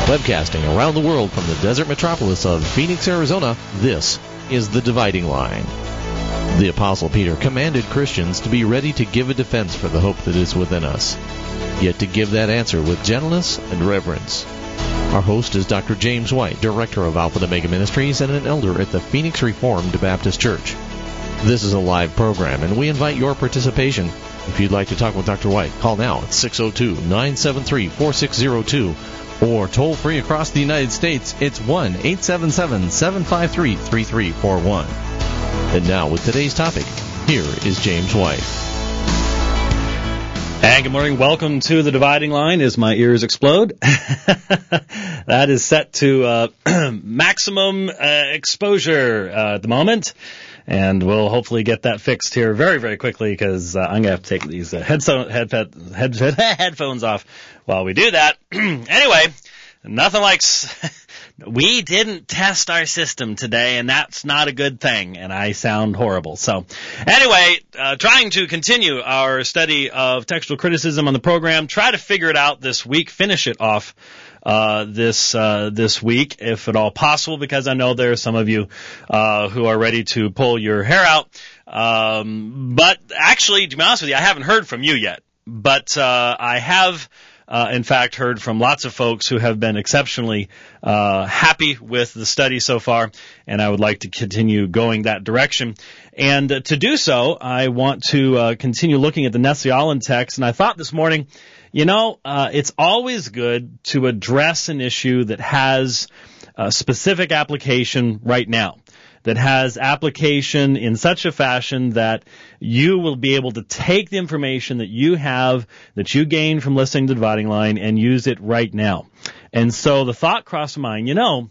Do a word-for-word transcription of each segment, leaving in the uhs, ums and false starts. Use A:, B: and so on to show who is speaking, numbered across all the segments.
A: Webcasting around the world from the desert metropolis of Phoenix, Arizona, this is The Dividing Line. The Apostle Peter commanded Christians to be ready to give a defense for the hope that is within us, yet to give that answer with gentleness and reverence. Our host is Doctor James White, Director of Alpha and Omega Ministries and an elder at the Phoenix Reformed Baptist Church. This is a live program, and we invite your participation. If you'd like to talk with Doctor White, call now at six oh two, nine seven three, four six oh two. Or toll-free across the United States, it's one eight seven seven, seven five three, three three four one. And now, with today's topic, here is James White.
B: And good morning. Welcome to The Dividing Line as my ears explode. That is set to uh, maximum uh, exposure uh, at the moment. And we'll hopefully get that fixed here very, very quickly because uh, I'm going to have to take these uh, headphone, head, head, head, headphones off while we do that. Anyway, nothing like... We didn't test our system today, and that's not a good thing, and I sound horrible. So anyway, uh, trying to continue our study of textual criticism on the program, try to figure it out this week, finish it off uh this uh this week, if at all possible, because I know there are some of you uh who are ready to pull your hair out. Um but actually, to be honest with you, I haven't heard from you yet. But uh I have Uh, in fact, heard from lots of folks who have been exceptionally uh, happy with the study so far, and I would like to continue going that direction. And uh, to do so, I want to uh, continue looking at the Nestle-Aland text, and I thought this morning, you know, uh, it's always good to address an issue that has a specific application right now, that has application in such a fashion that you will be able to take the information that you have, that you gain from listening to The Dividing Line, and use it right now. And so the thought crossed my mind, you know,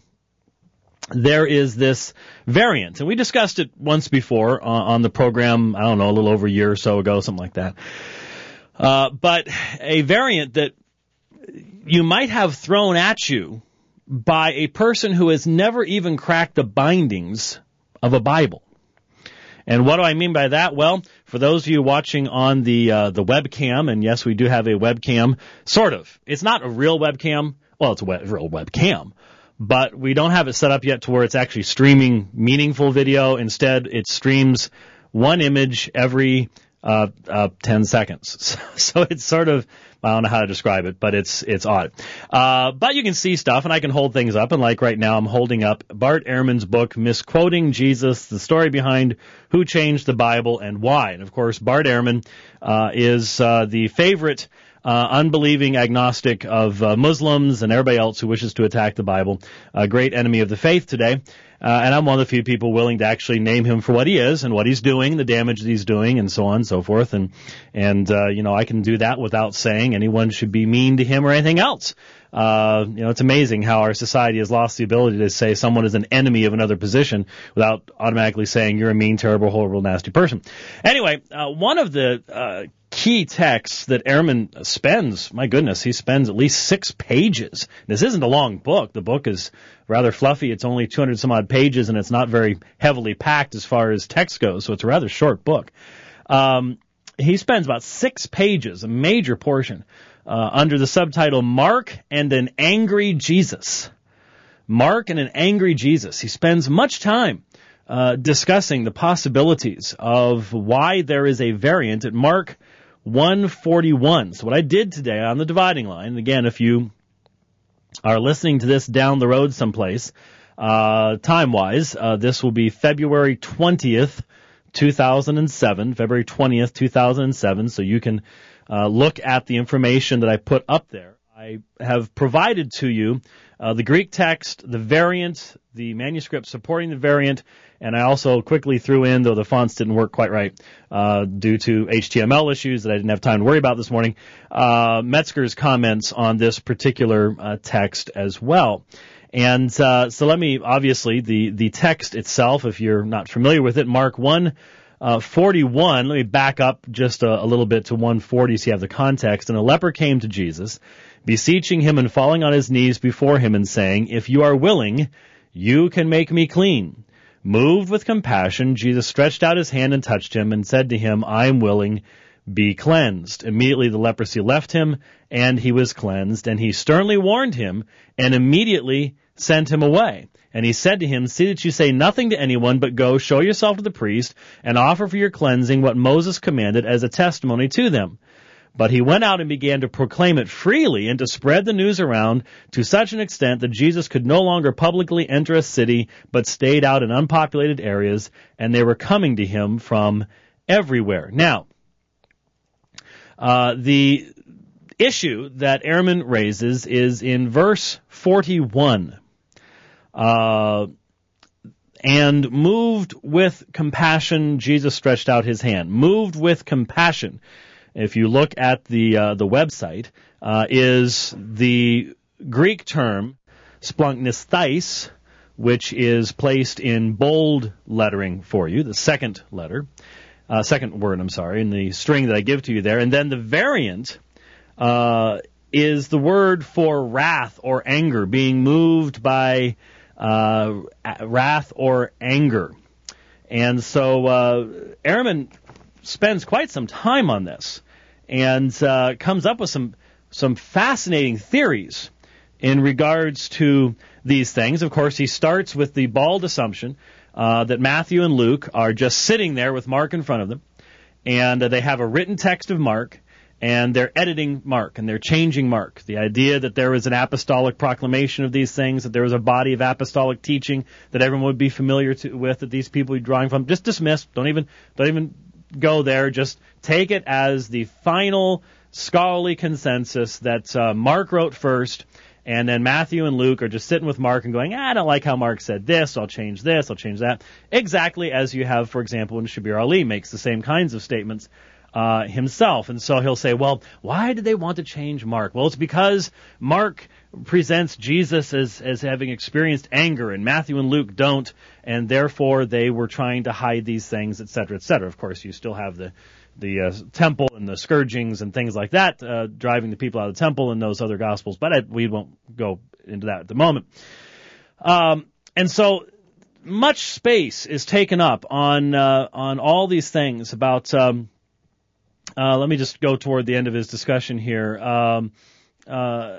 B: there is this variant, and we discussed it once before uh, on the program, I don't know, a little over a year or so ago, something like that. Uh, but a variant that you might have thrown at you by a person who has never even cracked the bindings of a Bible. And what do I mean by that? Well, for those of you watching on the uh, the webcam, and yes, we do have a webcam, sort of. It's not a real webcam. Well, it's a web, real webcam, but we don't have it set up yet to where it's actually streaming meaningful video. Instead, it streams one image every uh, uh ten seconds. So, so it's sort of, I don't know how to describe it, but it's it's odd. Uh, but you can see stuff, and I can hold things up. And like right now, I'm holding up Bart Ehrman's book, Misquoting Jesus, the story behind who changed the Bible and why. And of course, Bart Ehrman uh, is uh, the favorite uh, unbelieving agnostic of uh, Muslims and everybody else who wishes to attack the Bible, a great enemy of the faith today. Uh, and I'm one of the few people willing to actually name him for what he is and what he's doing, the damage that he's doing, and so on and so forth. And, and uh, you know, I can do that without saying anyone should be mean to him or anything else. Uh, you know, it's amazing how our society has lost the ability to say someone is an enemy of another position without automatically saying you're a mean, terrible, horrible, nasty person. Anyway, uh, one of the uh, key texts that Ehrman spends, my goodness, he spends at least six pages. This isn't a long book. The book is rather fluffy. It's only two hundred some odd pages, and it's not very heavily packed as far as text goes, so it's a rather short book. Um, he spends about six pages, a major portion, uh, under the subtitle, Mark and an Angry Jesus. Mark and an Angry Jesus. He spends much time uh, discussing the possibilities of why there is a variant at Mark one forty-one. So what I did today on The Dividing Line, and again, if you are listening to this down the road someplace, uh, time-wise, uh, this will be February twentieth, two thousand seven, February twentieth, two thousand seven, so you can uh, look at the information that I put up there. I have provided to you uh, the Greek text, the variant, the manuscript supporting the variant, and I also quickly threw in, though the fonts didn't work quite right uh, due to H T M L issues that I didn't have time to worry about this morning, uh, Metzger's comments on this particular uh, text as well. And uh, so let me, obviously, the, the text itself, if you're not familiar with it, Mark one forty-one, let me back up just a, a little bit to one forty so you have the context. And a leper came to Jesus, beseeching him and falling on his knees before him and saying, "If you are willing, you can make me clean." Moved with compassion, Jesus stretched out his hand and touched him and said to him, "I am willing, be cleansed. Immediately the leprosy left him, and he was cleansed. And he sternly warned him, and immediately sent him away. And he said to him, see that you say nothing to anyone, but go, show yourself to the priest, and offer for your cleansing what Moses commanded as a testimony to them. But he went out and began to proclaim it freely and to spread the news around to such an extent that Jesus could no longer publicly enter a city, but stayed out in unpopulated areas, and they were coming to him from everywhere. Now, uh, the issue that Ehrman raises is in verse forty-one. Uh, and moved with compassion, Jesus stretched out his hand. Moved with compassion. If you look at the uh, the website, uh, is the Greek term splanknisthais, which is placed in bold lettering for you, the second letter. Uh, second word, I'm sorry, in the string that I give to you there. And then the variant uh, is the word for wrath or anger, being moved by uh, wrath or anger. And so uh, Ehrman spends quite some time on this and uh, comes up with some some fascinating theories in regards to these things. Of course, he starts with the bald assumption Uh, that Matthew and Luke are just sitting there with Mark in front of them, and uh, they have a written text of Mark, and they're editing Mark, and they're changing Mark. The idea that there was an apostolic proclamation of these things, that there was a body of apostolic teaching that everyone would be familiar to, with, that these people would be drawing from, just dismiss. Don't even, don't even go there. Just take it as the final scholarly consensus that uh, Mark wrote first. And then Matthew and Luke are just sitting with Mark and going, ah, I don't like how Mark said this, so I'll change this, I'll change that. Exactly as you have, for example, when Shabir Ali makes the same kinds of statements uh, himself. And so he'll say, well, why did they want to change Mark? Well, it's because Mark presents Jesus as, as having experienced anger, and Matthew and Luke don't, and therefore they were trying to hide these things, et cetera, et cetera. Of course, you still have the the uh, temple and the scourgings and things like that, uh, driving the people out of the temple in those other gospels, but I, we won't go into that at the moment. Um, and so much space is taken up on uh, on all these things about, um, uh, let me just go toward the end of his discussion here, um, uh,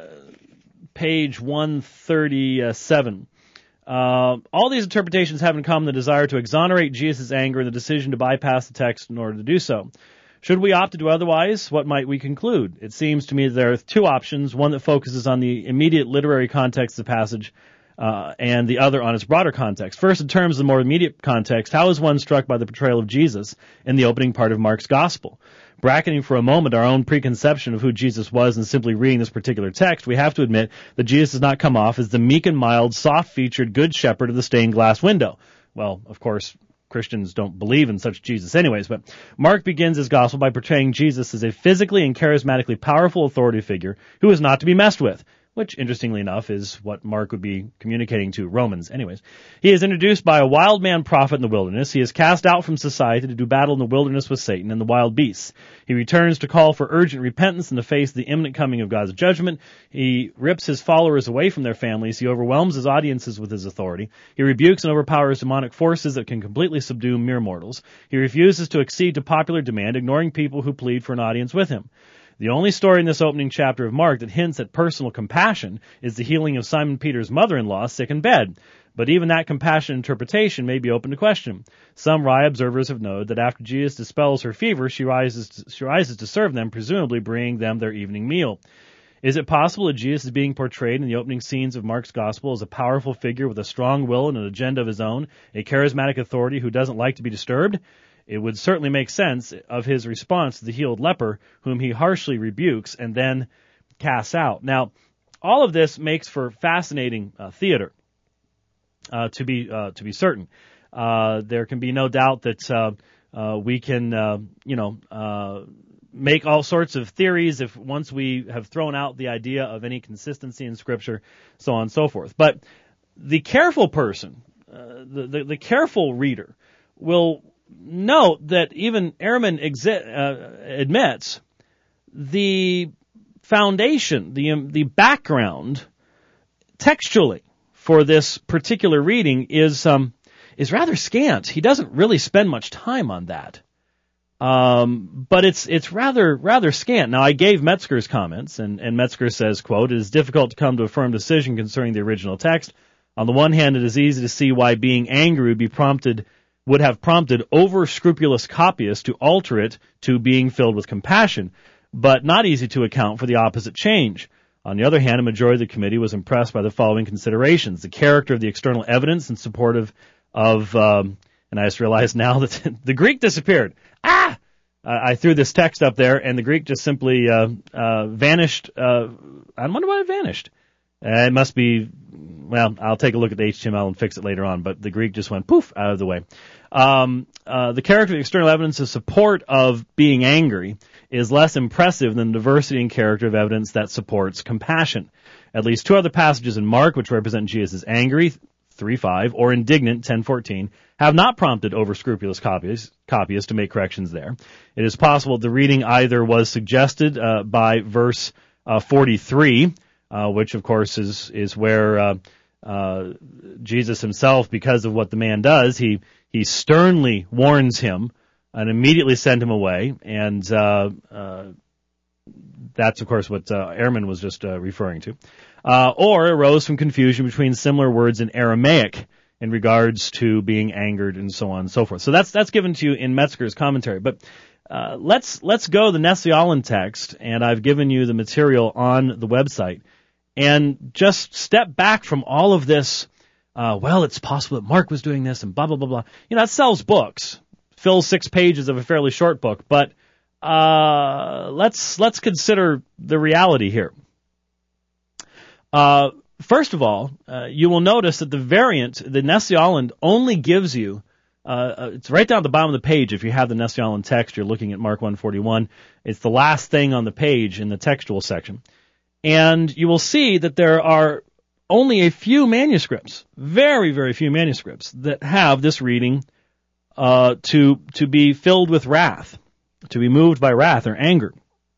B: page one thirty-seven. Uh, all these interpretations have in common the desire to exonerate Jesus' anger and the decision to bypass the text in order to do so. Should we opt to do otherwise, what might we conclude? It seems to me that there are two options, one that focuses on the immediate literary context of the passage, uh, and the other on its broader context. First, in terms of the more immediate context, how is one struck by the portrayal of Jesus in the opening part of Mark's gospel? Bracketing for a moment our own preconception of who Jesus was and simply reading this particular text, we have to admit that Jesus does not come off as the meek and mild, soft-featured good shepherd of the stained glass window. Well, of course, Christians don't believe in such Jesus anyways, but Mark begins his gospel by portraying Jesus as a physically and charismatically powerful authority figure who is not to be messed with, which, interestingly enough, is what Mark would be communicating to Romans anyways. He is introduced by a wild man prophet in the wilderness. He is cast out from society to do battle in the wilderness with Satan and the wild beasts. He returns to call for urgent repentance in the face of the imminent coming of God's judgment. He rips his followers away from their families. He overwhelms his audiences with his authority. He rebukes and overpowers demonic forces that can completely subdue mere mortals. He refuses to accede to popular demand, ignoring people who plead for an audience with him. The only story in this opening chapter of Mark that hints at personal compassion is the healing of Simon Peter's mother-in-law sick in bed. But even that compassionate interpretation may be open to question. Some wry observers have noted that after Jesus dispels her fever, she rises to, she rises to serve them, presumably bringing them their evening meal. Is it possible that Jesus is being portrayed in the opening scenes of Mark's gospel as a powerful figure with a strong will and an agenda of his own, a charismatic authority who doesn't like to be disturbed? It would certainly make sense of his response to the healed leper, whom he harshly rebukes and then casts out. Now, all of this makes for fascinating uh, theater, uh, to be uh, to be certain. Uh, there can be no doubt that uh, uh, we can, uh, you know, uh, make all sorts of theories if once we have thrown out the idea of any consistency in Scripture, so on and so forth. But the careful person, uh, the, the the careful reader, will note that even Ehrman exi- uh, admits the foundation, the um, the background, textually for this particular reading is um is rather scant. He doesn't really spend much time on that. Um, but it's it's rather rather scant. Now, I gave Metzger's comments, and, and Metzger says, quote, "It is difficult to come to a firm decision concerning the original text. On the one hand, it is easy to see why being angry would be prompted would have prompted over-scrupulous copyists to alter it to being filled with compassion, but not easy to account for the opposite change. On the other hand, a majority of the committee was impressed by the following considerations: the character of the external evidence in support of, of um, and I just realized now that the Greek disappeared. Ah! I threw this text up there, and the Greek just simply uh, uh, vanished. Uh, I wonder why it vanished. Uh, it must be, well, I'll take a look at the H T M L and fix it later on, but the Greek just went poof out of the way. Um, uh, the character of the external evidence in support of being angry is less impressive than the diversity in character of evidence that supports compassion. At least two other passages in Mark, which represent Jesus as angry, three five, or indignant, ten fourteen, have not prompted over-scrupulous copyists, copyists to make corrections there. It is possible the reading either was suggested uh, by verse uh, forty-three, uh, which of course is is where uh, uh, Jesus himself, because of what the man does, he he sternly warns him and immediately sent him away, and uh, uh, that's of course what uh, Ehrman was just uh, referring to. Uh, or arose from confusion between similar words in Aramaic in regards to being angered and so on and so forth. So that's that's given to you in Metzger's commentary. But uh, let's let's go to the Nestle-Aland text, and I've given you the material on the website, and just step back from all of this. Uh, well, it's possible that Mark was doing this, and blah blah blah blah. You know, it sells books, fills six pages of a fairly short book. But uh, let's let's consider the reality here. Uh, first of all, uh, you will notice that the variant, the Nestle-Aland, only gives you, uh, it's right down at the bottom of the page. If you have the Nestle-Aland text, you're looking at Mark one forty-one. It's the last thing on the page in the textual section. And you will see that there are only a few manuscripts, very, very few manuscripts, that have this reading uh, to to be filled with wrath, to be moved by wrath or anger.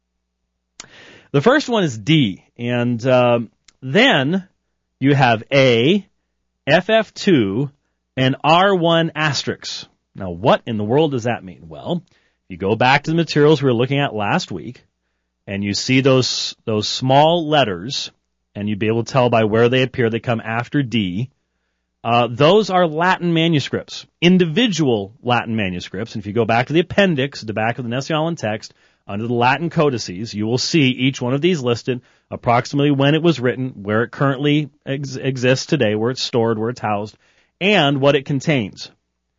B: The first one is D, and um, then you have A, F F two, and R one asterisks. Now, what in the world does that mean? Well, you go back to the materials we were looking at last week, and you see those those small letters, and you'd be able to tell by where they appear. They come after D. Uh, those are Latin manuscripts, individual Latin manuscripts. And if you go back to the appendix, the back of the Nestle-Aland text, under the Latin codices, you will see each one of these listed, approximately when it was written, where it currently ex- exists today, where it's stored, where it's housed, and what it contains.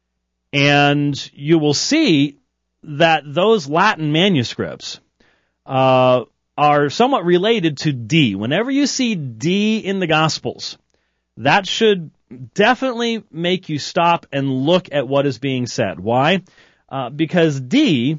B: And you will see that those Latin manuscripts uh, are somewhat related to D. Whenever you see D in the Gospels, that should definitely make you stop and look at what is being said. Why? Uh, because D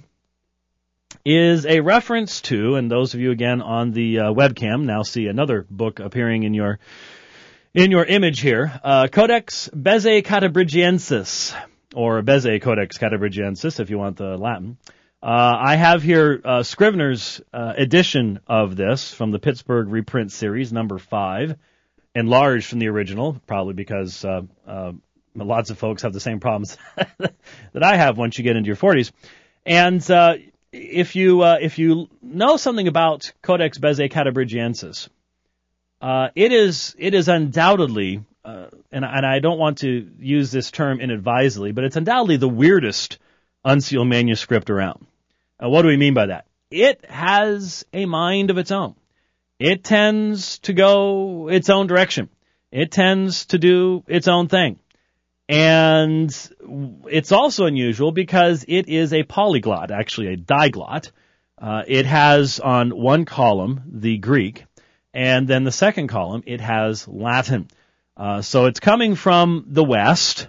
B: is a reference to, and those of you again on the uh, webcam now see another book appearing in your in your image here, uh, Codex Bezae Catabrigiensis, or Bezae Codex Catabrigiensis if you want the Latin. Uh, I have here uh, Scrivener's uh, edition of this from the Pittsburgh reprint series, number five, enlarged from the original, probably because uh, uh, lots of folks have the same problems that I have once you get into your forties. And uh, if you uh, if you know something about Codex Bezae Catabrigiensis, uh, it is it is undoubtedly, uh, and, and I don't want to use this term inadvisedly, but it's undoubtedly the weirdest unsealed manuscript around. Uh, what do we mean by that? It has a mind of its own. It tends to go its own direction. It tends to do its own thing. And it's also unusual because it is a polyglot, actually a diglot. Uh, it has on one column the Greek, and then the second column it has Latin. Uh, so it's coming from the West,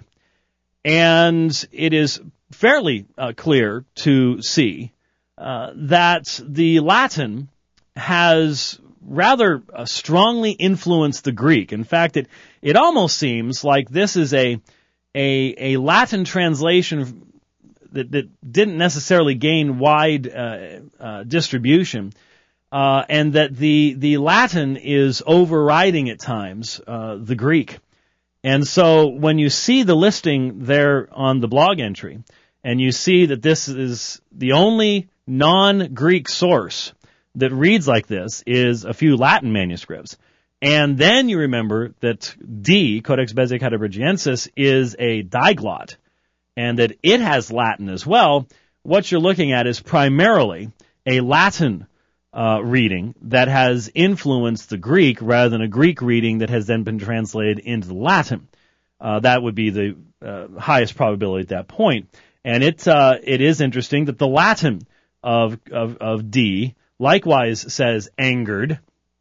B: and it is fairly uh, clear to see uh, that the Latin has rather uh, strongly influenced the Greek. In fact, it it almost seems like this is a a, a Latin translation that, that didn't necessarily gain wide uh, uh, distribution, uh, and that the the Latin is overriding at times uh, the Greek. And so when you see the listing there on the blog entry, and you see that this is the only non-Greek source that reads like this is a few Latin manuscripts. And then you remember that D, Codex Bezae Heidelbergiensis, is a diglot, and that it has Latin as well. What you're looking at is primarily a Latin uh, reading that has influenced the Greek rather than a Greek reading that has then been translated into the Latin. Uh, that would be the uh, highest probability at that point. And it uh, it is interesting that the Latin of of, of D likewise says angered,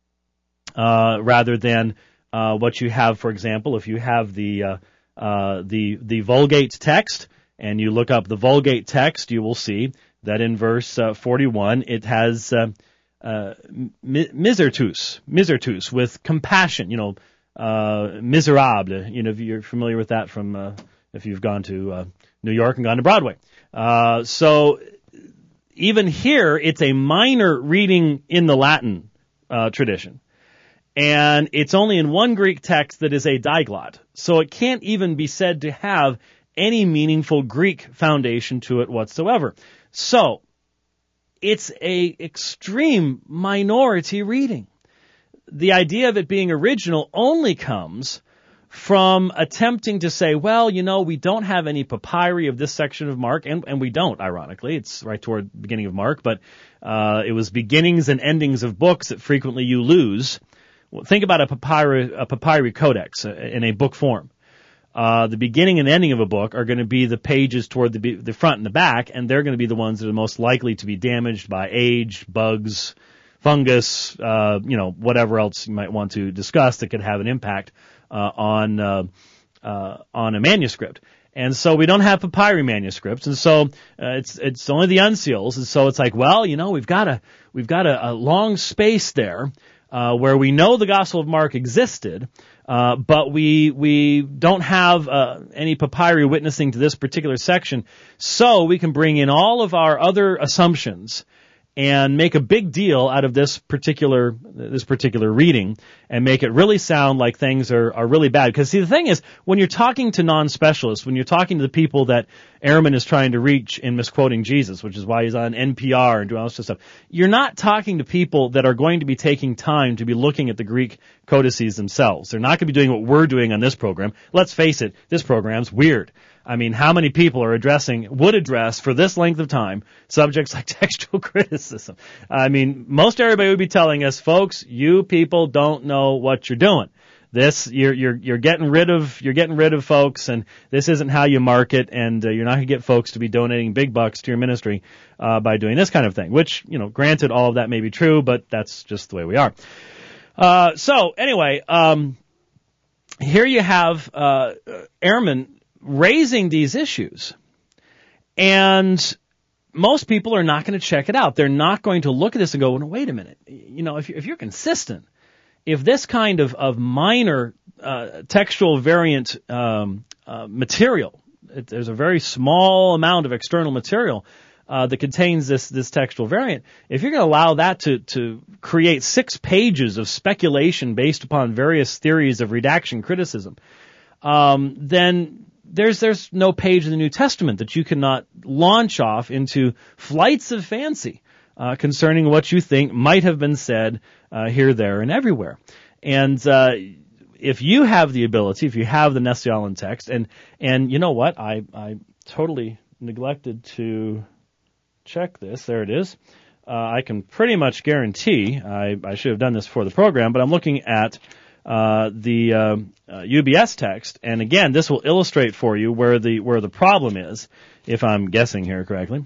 B: uh, rather than uh, what you have, for example, if you have the uh, uh, the the Vulgate text and you look up the Vulgate text, you will see that in verse uh, forty-one it has uh, uh, misertus, misertus with compassion, you know, uh, miserable. You know, if you're familiar with that from uh, if you've gone to uh, New York and gone to Broadway. Uh, so even here, it's a minor reading in the Latin uh, tradition. And it's only in one Greek text that is a diglot. So it can't even be said to have any meaningful Greek foundation to it whatsoever. So it's a extreme minority reading. The idea of it being original only comes from attempting to say, well, you know, we don't have any papyri of this section of Mark, and, and we don't, ironically. It's right toward the beginning of Mark, but uh, it was beginnings and endings of books that frequently you lose. Well, think about a papyri, a papyri codex in a book form. Uh, the beginning and ending of a book are going to be the pages toward the, the front and the back, and they're going to be the ones that are most likely to be damaged by age, bugs, fungus, uh, you know, whatever else you might want to discuss that could have an impact uh, on uh, uh, on a manuscript. And so we don't have papyri manuscripts, and so uh, it's it's only the uncials, and so it's like, well, you know, we've got a we've got a, a long space there uh, where we know the Gospel of Mark existed, uh, but we we don't have uh, any papyri witnessing to this particular section, so we can bring in all of our other assumptions and make a big deal out of this particular this particular reading and make it really sound like things are, are really bad. Because, see, the thing is, when you're talking to non-specialists, when you're talking to the people that Ehrman is trying to reach in misquoting Jesus, which is why he's on N P R and doing all this stuff, you're not talking to people that are going to be taking time to be looking at the Greek codices themselves. They're not going to be doing what we're doing on this program. Let's face it, this program's weird. I mean, how many people are addressing, would address for this length of time, subjects like textual criticism? I mean, most everybody would be telling us, folks, you people don't know what you're doing. This, you're, you're, you're getting rid of, you're getting rid of folks, and this isn't how you market, and uh, you're not going to get folks to be donating big bucks to your ministry, uh, by doing this kind of thing, which, you know, granted, all of that may be true, but that's just the way we are. Uh, so anyway, um, here you have, uh, Ehrman raising these issues, and most people are not going to check it out. They're not going to look at this and go, well, wait a minute. You know, if you're, if you're consistent, if this kind of, of minor uh, textual variant um, uh, material, it, there's a very small amount of external material uh, that contains this this textual variant, if you're going to allow that to, to create six pages of speculation based upon various theories of redaction criticism, um, then There's there's no page in the New Testament that you cannot launch off into flights of fancy uh, concerning what you think might have been said uh, here, there, and everywhere. And uh, if you have the ability, if you have the Nestle-Aland text, and and you know what, I I totally neglected to check this. There it is. Uh, I can pretty much guarantee I I should have done this before the program, but I'm looking at Uh, the uh, uh, U B S text, and again, this will illustrate for you where the where the problem is, if I'm guessing here correctly.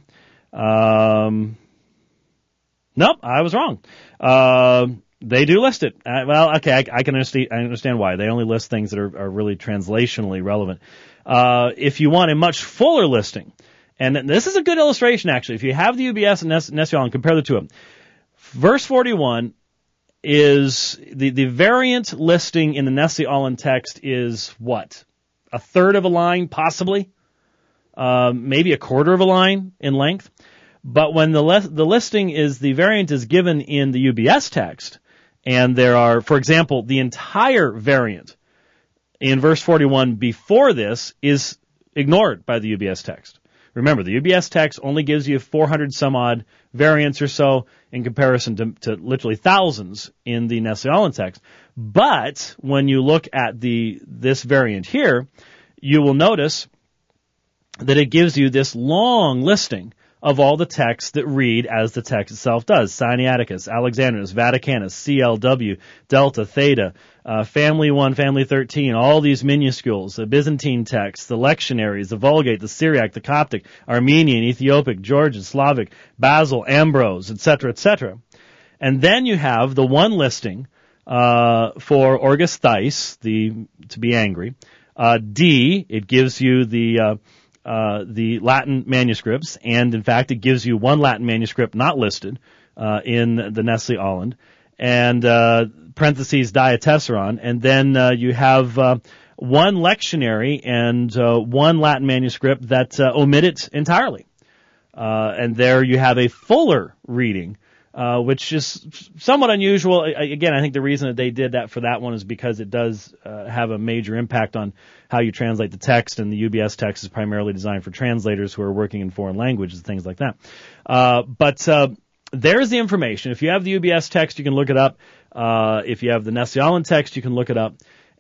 B: Um, nope, I was wrong. Uh, they do list it. Uh, well, okay, I, I can understand. I understand why they only list things that are, are really translationally relevant. Uh, if you want a much fuller listing, and this is a good illustration actually. If you have the U B S and Nestle-Aland, compare the two of them. Verse forty-one. Is the, the variant listing in the Nestle-Aland text is what? A third of a line, possibly? Uh, maybe a quarter of a line in length. But when the le- the listing is, the variant is given in the U B S text, and there are, for example, the entire variant in verse forty-one before this is ignored by the U B S text. Remember, the U B S text only gives you four hundred some odd variants or so in comparison to, to literally thousands in the Nestle-Aland text. But when you look at the this variant here, you will notice that it gives you this long listing of all the texts that read as the text itself does. Sinaiticus, Alexandrinus, Vaticanus, C L W, Delta, Theta, uh, Family one, Family thirteen, all these minuscules, the Byzantine texts, the lectionaries, the Vulgate, the Syriac, the Coptic, Armenian, Ethiopic, Georgian, Slavic, Basil, Ambrose, et cetera, et cetera. And then you have the one listing uh, for Orgus Thais, the to be angry. Uh, D, it gives you the uh, uh, the Latin manuscripts, and in fact, it gives you one Latin manuscript not listed uh, in the Nestle-Aland, and uh, parentheses Diatessaron, and then uh, you have uh, one lectionary and uh, one Latin manuscript that uh, omit it entirely, uh, and there you have a fuller reading. Uh, which is somewhat unusual. I, again, I think the reason that they did that for that one is because it does uh, have a major impact on how you translate the text, and the U B S text is primarily designed for translators who are working in foreign languages and things like that. Uh, but uh, there's the information. If you have the U B S text, you can look it up. Uh, if you have the Nestle-Aland text, you can look it up.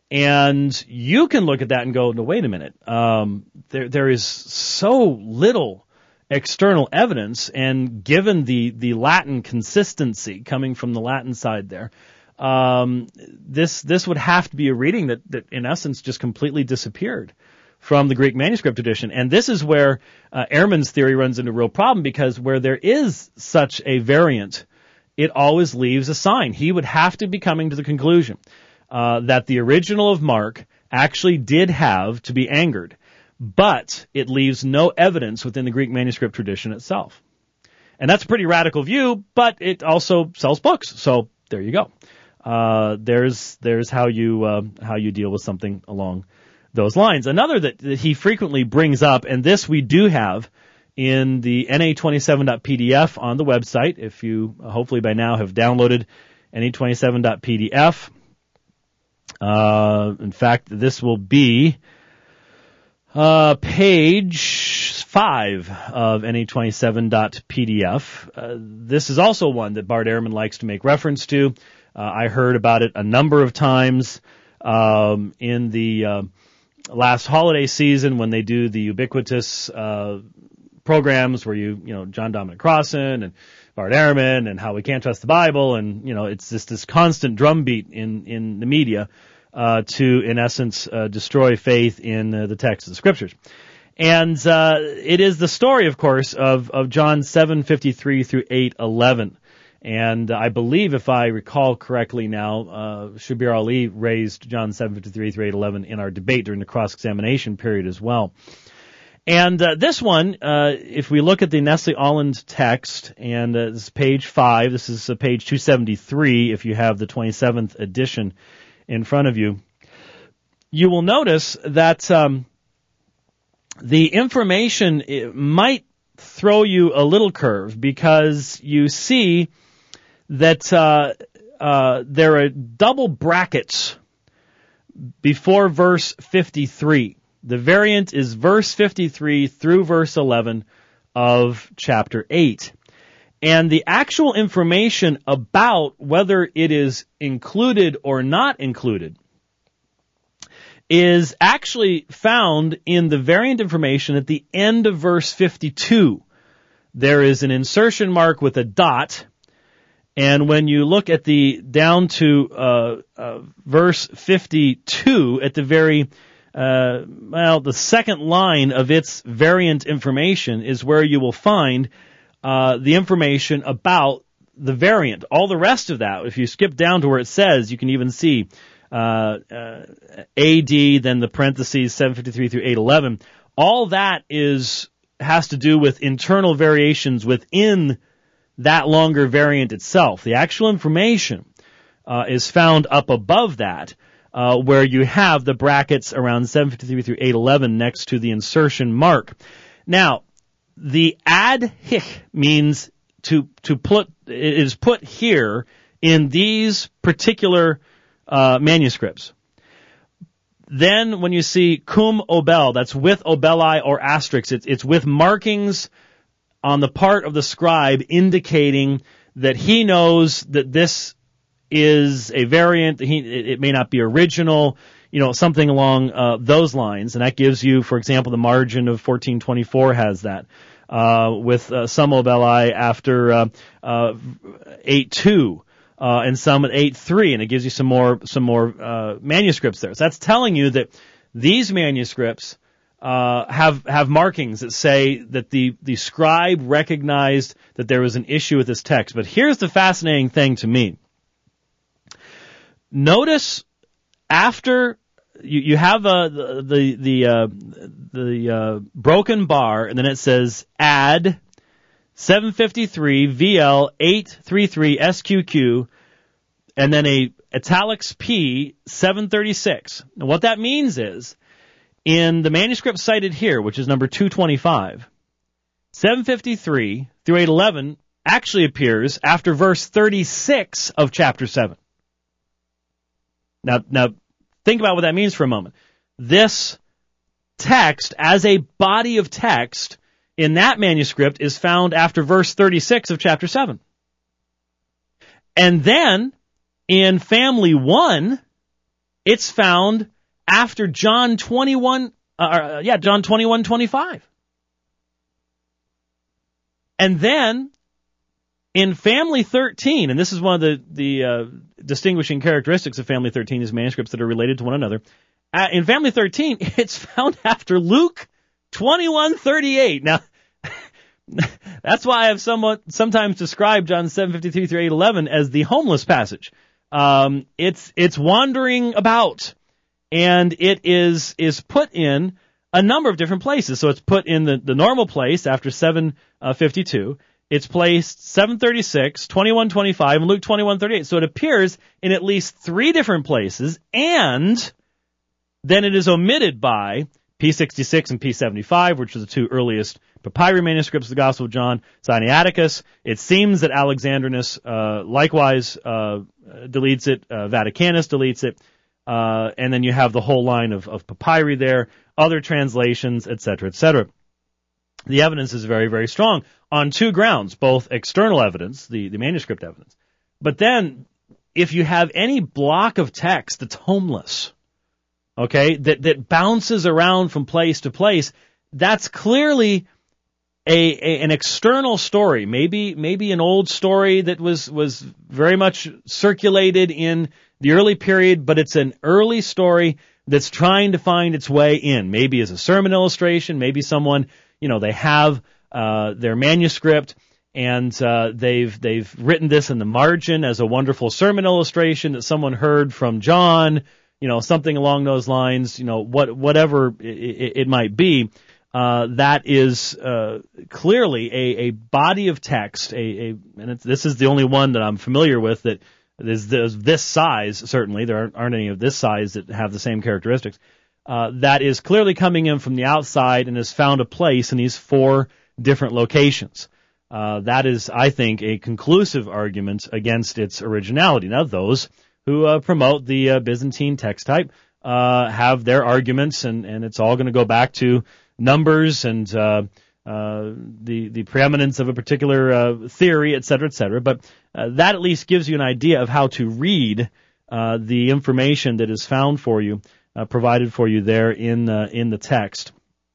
B: And you can look at that and go, no, wait a minute. Um, there, there is so little external evidence, and given the, the Latin consistency coming from the Latin side there, um, this this would have to be a reading that, that in essence just completely disappeared from the Greek manuscript tradition. And this is where uh, Ehrman's theory runs into a real problem, because where there is such a variant, it always leaves a sign. He would have to be coming to the conclusion uh, that the original of Mark actually did have to be angered, but it leaves no evidence within the Greek manuscript tradition itself. And that's a pretty radical view, but it also sells books. So there you go. Uh, there's, there's how you, uh, how you deal with something along those lines. Another that, that he frequently brings up, and this we do have in the N A twenty-seven dot P D F on the website, if you uh, hopefully by now have downloaded N A twenty-seven dot P D F. Uh, in fact, this will be Uh, page five of N A twenty-seven dot P D F. Uh, this is also one that Bart Ehrman likes to make reference to. Uh, I heard about it a number of times um, in the uh, last holiday season when they do the ubiquitous uh, programs where you, you know, John Dominic Crossan and Bart Ehrman and how we can't trust the Bible, and you know, it's just this constant drumbeat in in the media. Uh, to, in essence, uh, destroy faith in uh, the text of the Scriptures. And uh, it is the story, of course, of, of John seven fifty-three through eight eleven. And I believe, if I recall correctly now, uh, Shabir Ali raised John seven fifty-three through eight eleven in our debate during the cross-examination period as well. And uh, this one, uh, if we look at the Nestle-Aland text, and uh, this is page five, this is uh, page two seventy-three if you have the twenty-seventh edition in front of you, you will notice that um, the information might throw you a little curve, because you see that uh, uh, there are double brackets before verse fifty-three. The variant is verse fifty-three through verse eleven of chapter eight. And the actual information about whether it is included or not included is actually found in the variant information at the end of verse fifty-two. There is an insertion mark with a dot, and when you look at the down to uh, uh, verse fifty-two, at the very uh, well, the second line of its variant information is where you will find Uh, the information about the variant. All the rest of that, if you skip down to where it says, you can even see uh, uh, A D, then the parentheses seven fifty-three through eight eleven. All that is has to do with internal variations within that longer variant itself. The actual information uh, is found up above that, uh, where you have the brackets around seven fifty-three through eight eleven next to the insertion mark. Now, the ad hic means to to put, it is put here in these particular uh, manuscripts. then when you see cum obel, that's with obeli or asterisks. It's, it's with markings on the part of the scribe indicating that he knows that this is a variant. He, it, it may not be original, you know, something along uh, those lines. And that gives you, for example, the margin of fourteen twenty-four has that. Uh, with uh, some obeli after uh, uh, eight two, uh, and some at eight three, and it gives you some more some more uh, manuscripts there. So that's telling you that these manuscripts uh, have have markings that say that the the scribe recognized that there was an issue with this text. But here's the fascinating thing to me. Notice after You, you have uh, the the the, uh, the uh, broken bar, and then it says add seven fifty-three V L eight thirty-three S Q Q, and then a italics P seven thirty-six. Now what that means is, in the manuscript cited here, which is number two twenty-five, seven fifty-three through eight eleven actually appears after verse thirty-six of chapter seven. Now, now. Think about what that means for a moment. This text, as a body of text, in that manuscript is found after verse thirty-six of chapter seven. And then, in Family one, it's found after John twenty-one, uh, yeah, John twenty-one twenty-five. And then, in Family thirteen, and this is one of the, the uh, distinguishing characteristics of Family thirteen, is manuscripts that are related to one another. Uh, in Family thirteen, it's found after Luke twenty-one thirty-eight. Now, that's why I have somewhat sometimes described John seven fifty-three through eight eleven as the homeless passage. Um, it's it's wandering about, and it is is put in a number of different places. So it's put in the, the normal place after seven fifty-two. It's placed seven thirty-six, twenty-one twenty-five, and Luke twenty-one thirty-eight. So it appears in at least three different places, and then it is omitted by P sixty-six and P seventy-five, which are the two earliest papyri manuscripts of the Gospel of John, Sinaiticus. It seems that Alexandrinus uh, likewise uh, deletes it, uh, Vaticanus deletes it, uh, and then you have the whole line of, of papyri there, other translations, et cetera, et cetera. The evidence is very, very strong on two grounds, both external evidence, the, the manuscript evidence, but then if you have any block of text that's homeless, okay, that, that bounces around from place to place, that's clearly a, a an external story, maybe maybe an old story that was, was very much circulated in the early period, but it's an early story that's trying to find its way in, maybe as a sermon illustration, maybe someone, you know, they have uh, their manuscript and uh, they've they've written this in the margin as a wonderful sermon illustration that someone heard from John, you know, something along those lines, you know, what whatever it, it, it might be. Uh, that is uh, clearly a, a body of text, a, a and it's, this is the only one that I'm familiar with that is this, this size. Certainly, there aren't, aren't any of this size that have the same characteristics. Uh, that is clearly coming in from the outside and has found a place in these four different locations. Uh, that is, I think, a conclusive argument against its originality. Now, those who uh, promote the uh, Byzantine text type uh, have their arguments, and, and it's all going to go back to numbers and uh, uh, the the preeminence of a particular uh, theory, et cetera, et cetera. But uh, that at least gives you an idea of how to read uh, the information that is found for you, uh, provided for you there in the in the text.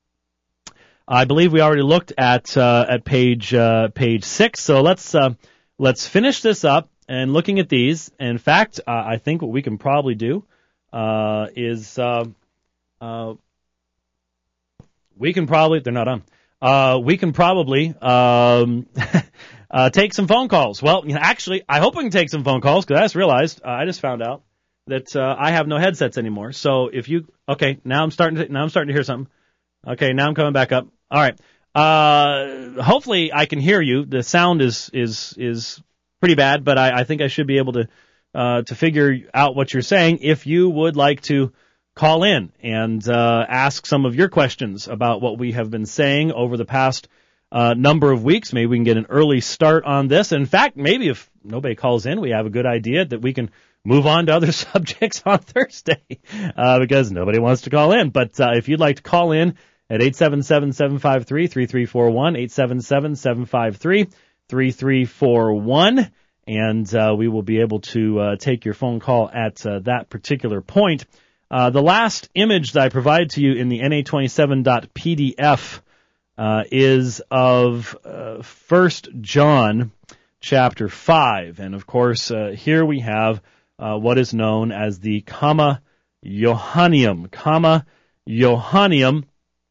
B: I believe we already looked at uh, at page uh, page six. So let's uh, let's finish this up and looking at these. In fact, uh, I think what we can probably do uh, is. Uh, uh, We can probably, they're not on, uh, we can probably, um, uh, take some phone calls. Well, you know, actually, I hope we can take some phone calls, because I just realized, uh, I just found out that, uh, I have no headsets anymore. So if you, okay, now I'm starting to, now I'm starting to hear something. Okay, now I'm coming back up. All right. Uh, hopefully I can hear you. The sound is, is, is pretty bad, but I, I think I should be able to, uh, to figure out what you're saying. If you would like to call in and uh, ask some of your questions about what we have been saying over the past uh, number of weeks. Maybe we can get an early start on this. In fact, maybe if nobody calls in, we have a good idea that we can move on to other subjects on Thursday uh, because nobody wants to call in. But uh, if you'd like to call in at eight seven seven, seven five three, three three four one, eight seven seven, seven five three, three three four one, and uh, we will be able to uh, take your phone call at uh, that particular point. Uh, the last image that I provided to you in the N A twenty-seven dot P D F uh, is of uh, First John chapter five. And, of course, uh, here we have uh, what is known as the Comma Johanneum. Comma Johanneum,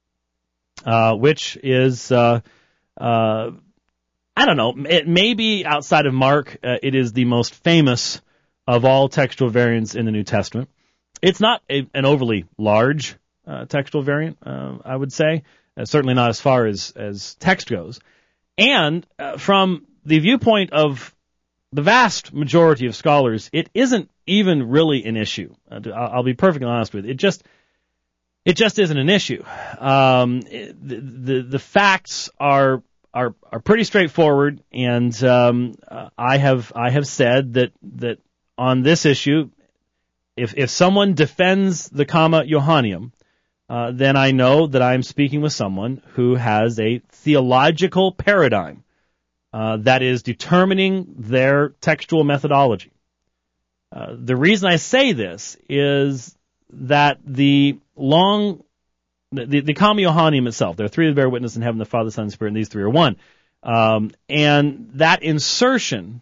B: uh, which is, uh, uh, I don't know, it may be outside of Mark, uh, it is the most famous of all textual variants in the New Testament. It's not a, an overly large uh, textual variant, uh, I would say, uh, certainly not as far as, as text goes. And uh, from the viewpoint of the vast majority of scholars, it isn't even really an issue. Uh, I'll be perfectly honest with you. It just, it just isn't an issue. Um, the, the the facts are are are pretty straightforward, and um, uh, I have I have said that that on this issue, if if someone defends the Comma Johanneum, uh, then I know that I'm speaking with someone who has a theological paradigm Uh, that is determining their textual methodology. Uh, the reason I say this is that the long, the, the Comma Johanneum itself, there are three that bear witness in heaven, the Father, Son, and Spirit, and these three are one. Um, and that insertion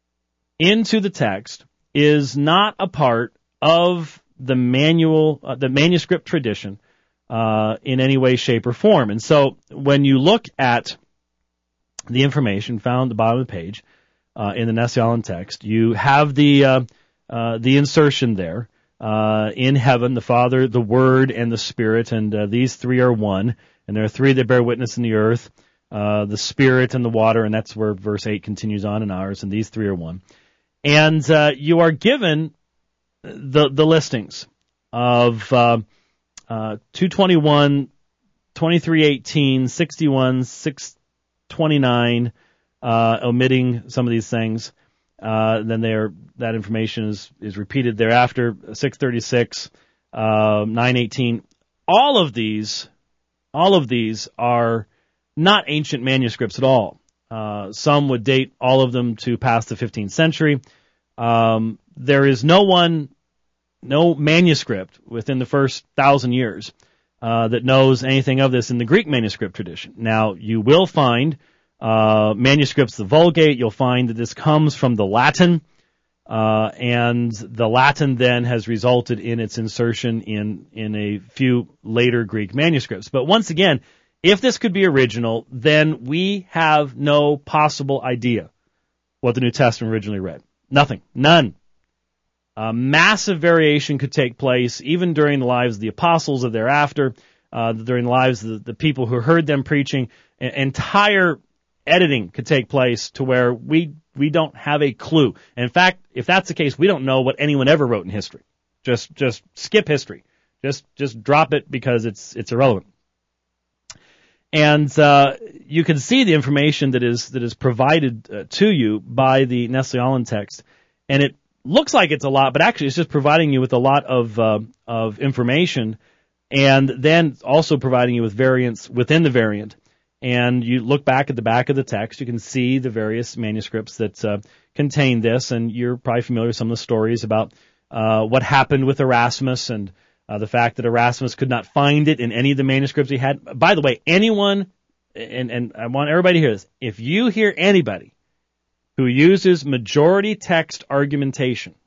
B: into the text is not a part of the manual, uh, the manuscript tradition, uh, in any way, shape, or form. And so when you look at the information found at the bottom of the page uh, in the Nestle-Aland text, you have the uh, uh, the insertion there. Uh, in heaven, the Father, the Word, and the Spirit, and uh, these three are one. And there are three that bear witness in the earth, uh, the Spirit and the water, and that's where verse eight continues on in ours, and these three are one. And uh, you are given the the listings of uh, uh, two twenty-one, twenty-three eighteen, sixty-one, six twenty-nine, uh, omitting some of these things. Uh, then there, that information is, is repeated thereafter, six thirty-six, uh, nine eighteen. All of these, all of these are not ancient manuscripts at all. Uh, some would date all of them to past the fifteenth century. Um, there is no one, no manuscript within the first thousand years Uh, that knows anything of this in the Greek manuscript tradition. Now, you will find uh, manuscripts of the Vulgate. You'll find that this comes from the Latin, uh, and the Latin then has resulted in its insertion in, in a few later Greek manuscripts. But once again, if this could be original, then we have no possible idea what the New Testament originally read. Nothing. None. Uh, massive variation could take place even during the lives of the apostles or thereafter, uh, during the lives of the, the people who heard them preaching. A- entire editing could take place to where we we don't have a clue. In fact, if that's the case, we don't know what anyone ever wrote in history. Just just skip history. Just just drop it because it's it's irrelevant. And uh, you can see the information that is that is provided uh, to you by the Nestle-Aland text, and it looks like it's a lot, but actually it's just providing you with a lot of uh, of information, and then also providing you with variants within the variant. And you look back at the back of the text, you can see the various manuscripts that uh, contain this, and you're probably familiar with some of the stories about uh, what happened with Erasmus and uh, the fact that Erasmus could not find it in any of the manuscripts he had. By the way, anyone, and, and I want everybody to hear this, if you hear anybody who uses majority text argumentation,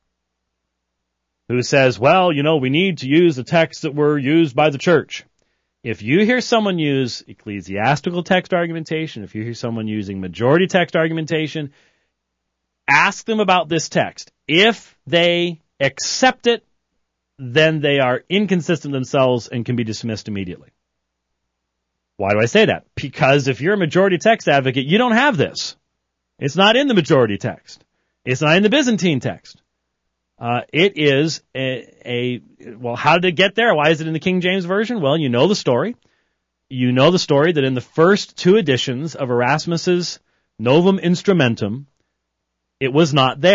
B: who says, well, you know, we need to use the texts that were used by the church. If you hear someone use ecclesiastical text argumentation, if you hear someone using majority text argumentation, ask them about this text. If they accept it, then they are inconsistent themselves and can be dismissed immediately. Why do I say that? Because if you're a majority text advocate, you don't have this. It's not in the majority text. It's not in the Byzantine text. Uh, it is a, a, well, how did it get there? Why is it in the King James Version? Well, you know the story. You know the story that in the first two editions of Erasmus's Novum Instrumentum, it was not there.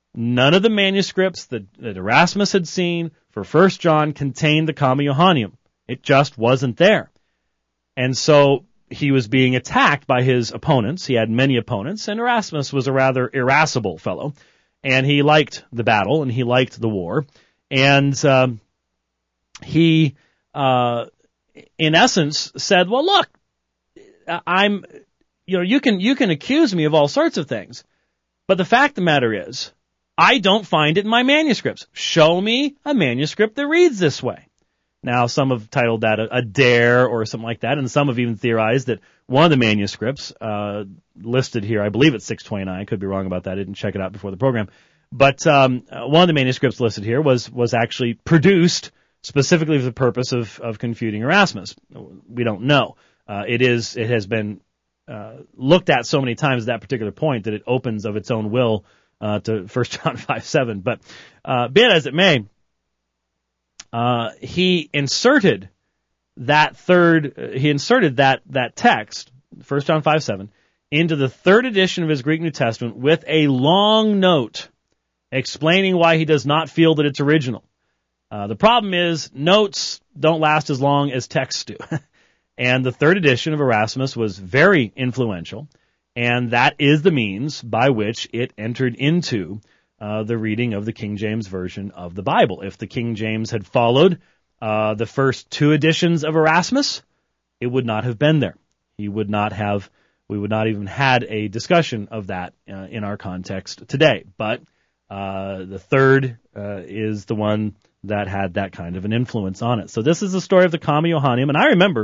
B: none of the manuscripts that, that Erasmus had seen for First John contained the Comma Johanneum. It just wasn't there. And so he was being attacked by his opponents. He had many opponents, and Erasmus was a rather irascible fellow. And he liked the battle, and he liked the war. And um, he, uh, in essence, said, well, look, I'm, you know, you can you can accuse me of all sorts of things, but the fact of the matter is, I don't find it in my manuscripts. Show me a manuscript that reads this way. Now, some have titled that a, a dare or something like that, and some have even theorized that one of the manuscripts uh, listed here, I believe it's six twenty-nine, I could be wrong about that, I didn't check it out before the program, but um, one of the manuscripts listed here was was actually produced specifically for the purpose of, of confuting Erasmus. We don't know. Uh, it is it has been uh, looked at so many times at that particular point that it opens of its own will uh, to First John five seven. But uh, be it as it may, Uh, he inserted that third, uh, he inserted that, that text, First John five seven, into the third edition of his Greek New Testament with a long note explaining why he does not feel that it's original. Uh, the problem is notes don't last as long as texts do. And the third edition of Erasmus was very influential, and that is the means by which it entered into Uh, the reading of the King James Version of the Bible. If the King James had followed uh, the first two editions of Erasmus, it would not have been there. He would not have, we would not even had a discussion of that uh, in our context today. But uh, the third uh, is the one that had that kind of an influence on it. So this is the story of the Comma Johanneum, and I remember,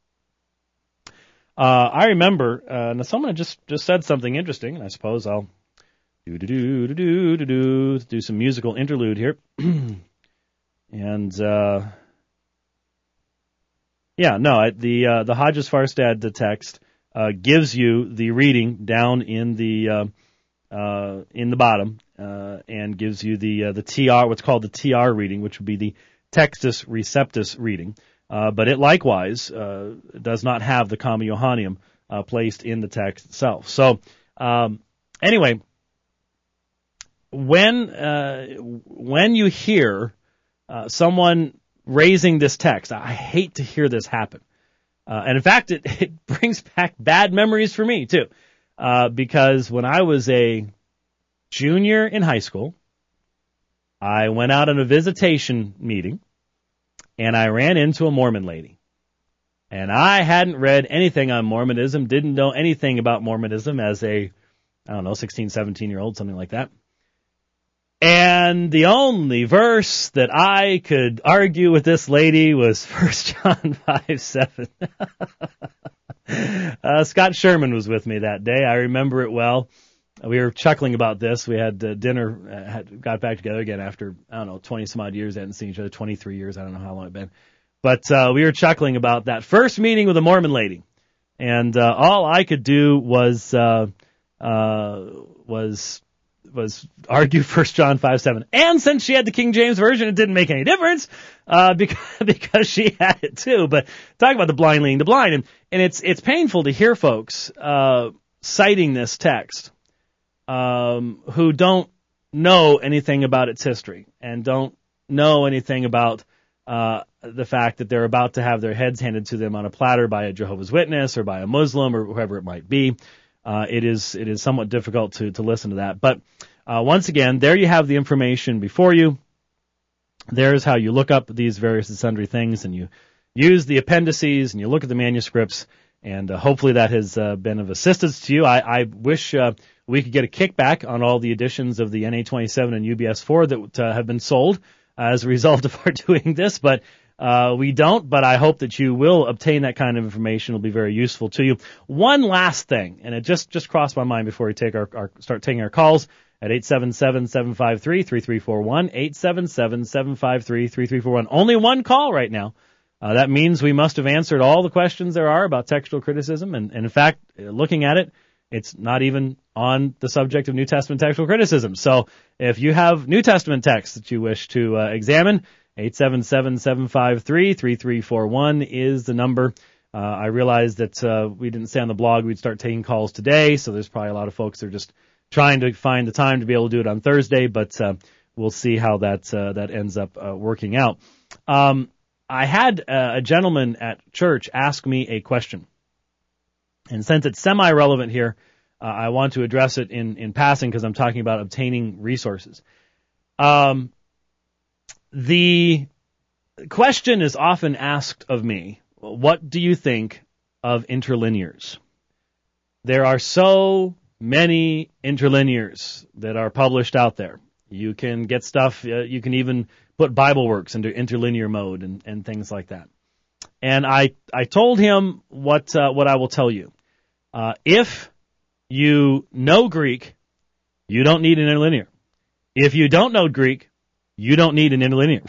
B: uh, I remember, uh, now someone just just said something interesting, and I suppose I'll Do do do do do do do do some musical interlude here, and uh, yeah, no, I, the uh, the Hodges Farstad the text uh, gives you the reading down in the uh, uh, in the bottom, uh, and gives you the uh, the T R, what's called the T R reading, which would be the Textus Receptus reading, uh, but it likewise uh, does not have the Comma Johanneum uh, placed in the text itself. So um, anyway. When uh, when you hear uh, someone raising this text, I hate to hear this happen. Uh, and in fact, it, it brings back bad memories for me, too. Uh, because when I was a junior in high school, I went out on a visitation meeting, and I ran into a Mormon lady. And I hadn't read anything on Mormonism, didn't know anything about Mormonism as a, I don't know, sixteen, seventeen-year-old, something like that. And the only verse that I could argue with this lady was First John five seven. uh, Scott Sherman was with me that day. I remember it well. We were chuckling about this. We had uh, dinner, uh, had, got back together again after, I don't know, twenty some odd years. I hadn't seen each other, twenty-three years. I don't know how long it's been. But uh, we were chuckling about that first meeting with a Mormon lady. And uh, all I could do was uh, uh, was... was argue First John five seven. And since she had the King James Version, it didn't make any difference, uh, because, because she had it too. But talk about the blind leading the blind. And, and it's, it's painful to hear folks, uh, citing this text, um, who don't know anything about its history and don't know anything about, uh, the fact that they're about to have their heads handed to them on a platter by a Jehovah's Witness or by a Muslim or whoever it might be. Uh, it is, it is somewhat difficult to, to listen to that. But, uh, once again, there you have the information before you. There's how you look up these various and sundry things, and you use the appendices and you look at the manuscripts, and uh, hopefully that has uh, been of assistance to you. I, I wish uh, we could get a kickback on all the editions of the N A twenty-seven and U B S four that uh, have been sold as a result of our doing this, but Uh, we don't, but I hope that you will obtain that kind of information. It'll be very useful to you. One last thing, and it just, just crossed my mind before we take our, our start taking our calls at eight seven seven, seven five three, three three four one, eight seven seven, seven five three, three three four one. Only one call right now. Uh, that means we must have answered all the questions there are about textual criticism, and, and in fact, looking at it, it's not even on the subject of New Testament textual criticism. So if you have New Testament texts that you wish to uh, examine, eight seven seven, seven five three, three three four one is the number. Uh, I realize that uh, we didn't say on the blog we'd start taking calls today, so there's probably a lot of folks that are just trying to find the time to be able to do it on Thursday, but uh, we'll see how that uh, that ends up uh, working out. Um, I had uh, a gentleman at church ask me a question, and since it's semi-relevant here, uh, I want to address it in, in passing because I'm talking about obtaining resources. Um, the question is often asked of me, what do you think of interlinears? There are so many interlinears that are published out there. You can get stuff, uh, you can even put BibleWorks into interlinear mode and, and things like that. And I, I told him what, uh, what I will tell you. Uh, if you know Greek, you don't need an interlinear. If you don't know Greek, you don't need an interlinear.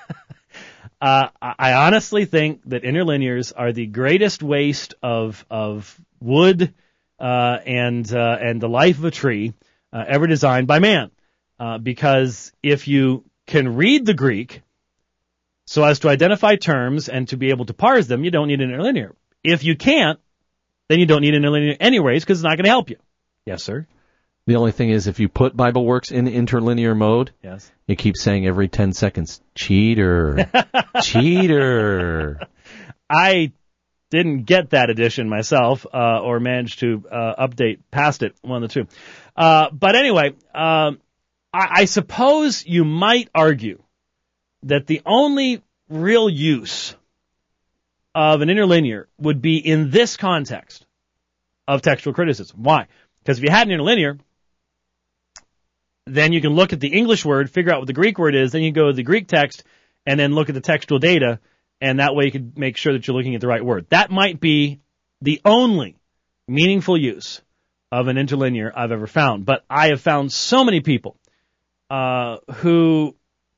B: uh, I honestly think that interlinears are the greatest waste of, of wood, uh, and, uh, and the life of a tree, uh, ever designed by man. Uh, because if you can read the Greek so as to identify terms and to be able to parse them, you don't need an interlinear. If you can't, then you don't need an interlinear anyways because it's not going to help you. Yes, sir?
A: The only thing is if you put BibleWorks in interlinear mode,
B: yes,
A: it keeps saying every ten seconds, cheater, cheater.
B: I didn't get that edition myself uh, or managed to uh, update past it, one of the two. Uh, but anyway, um, I suppose you might argue that the only real use of an interlinear would be in this context of textual criticism. Why? Because if you had an interlinear, then you can look at the English word, figure out what the Greek word is, then you go to the Greek text, and then look at the textual data, and that way you can make sure that you're looking at the right word. That might be the only meaningful use of an interlinear I've ever found. But I have found so many people Uh, who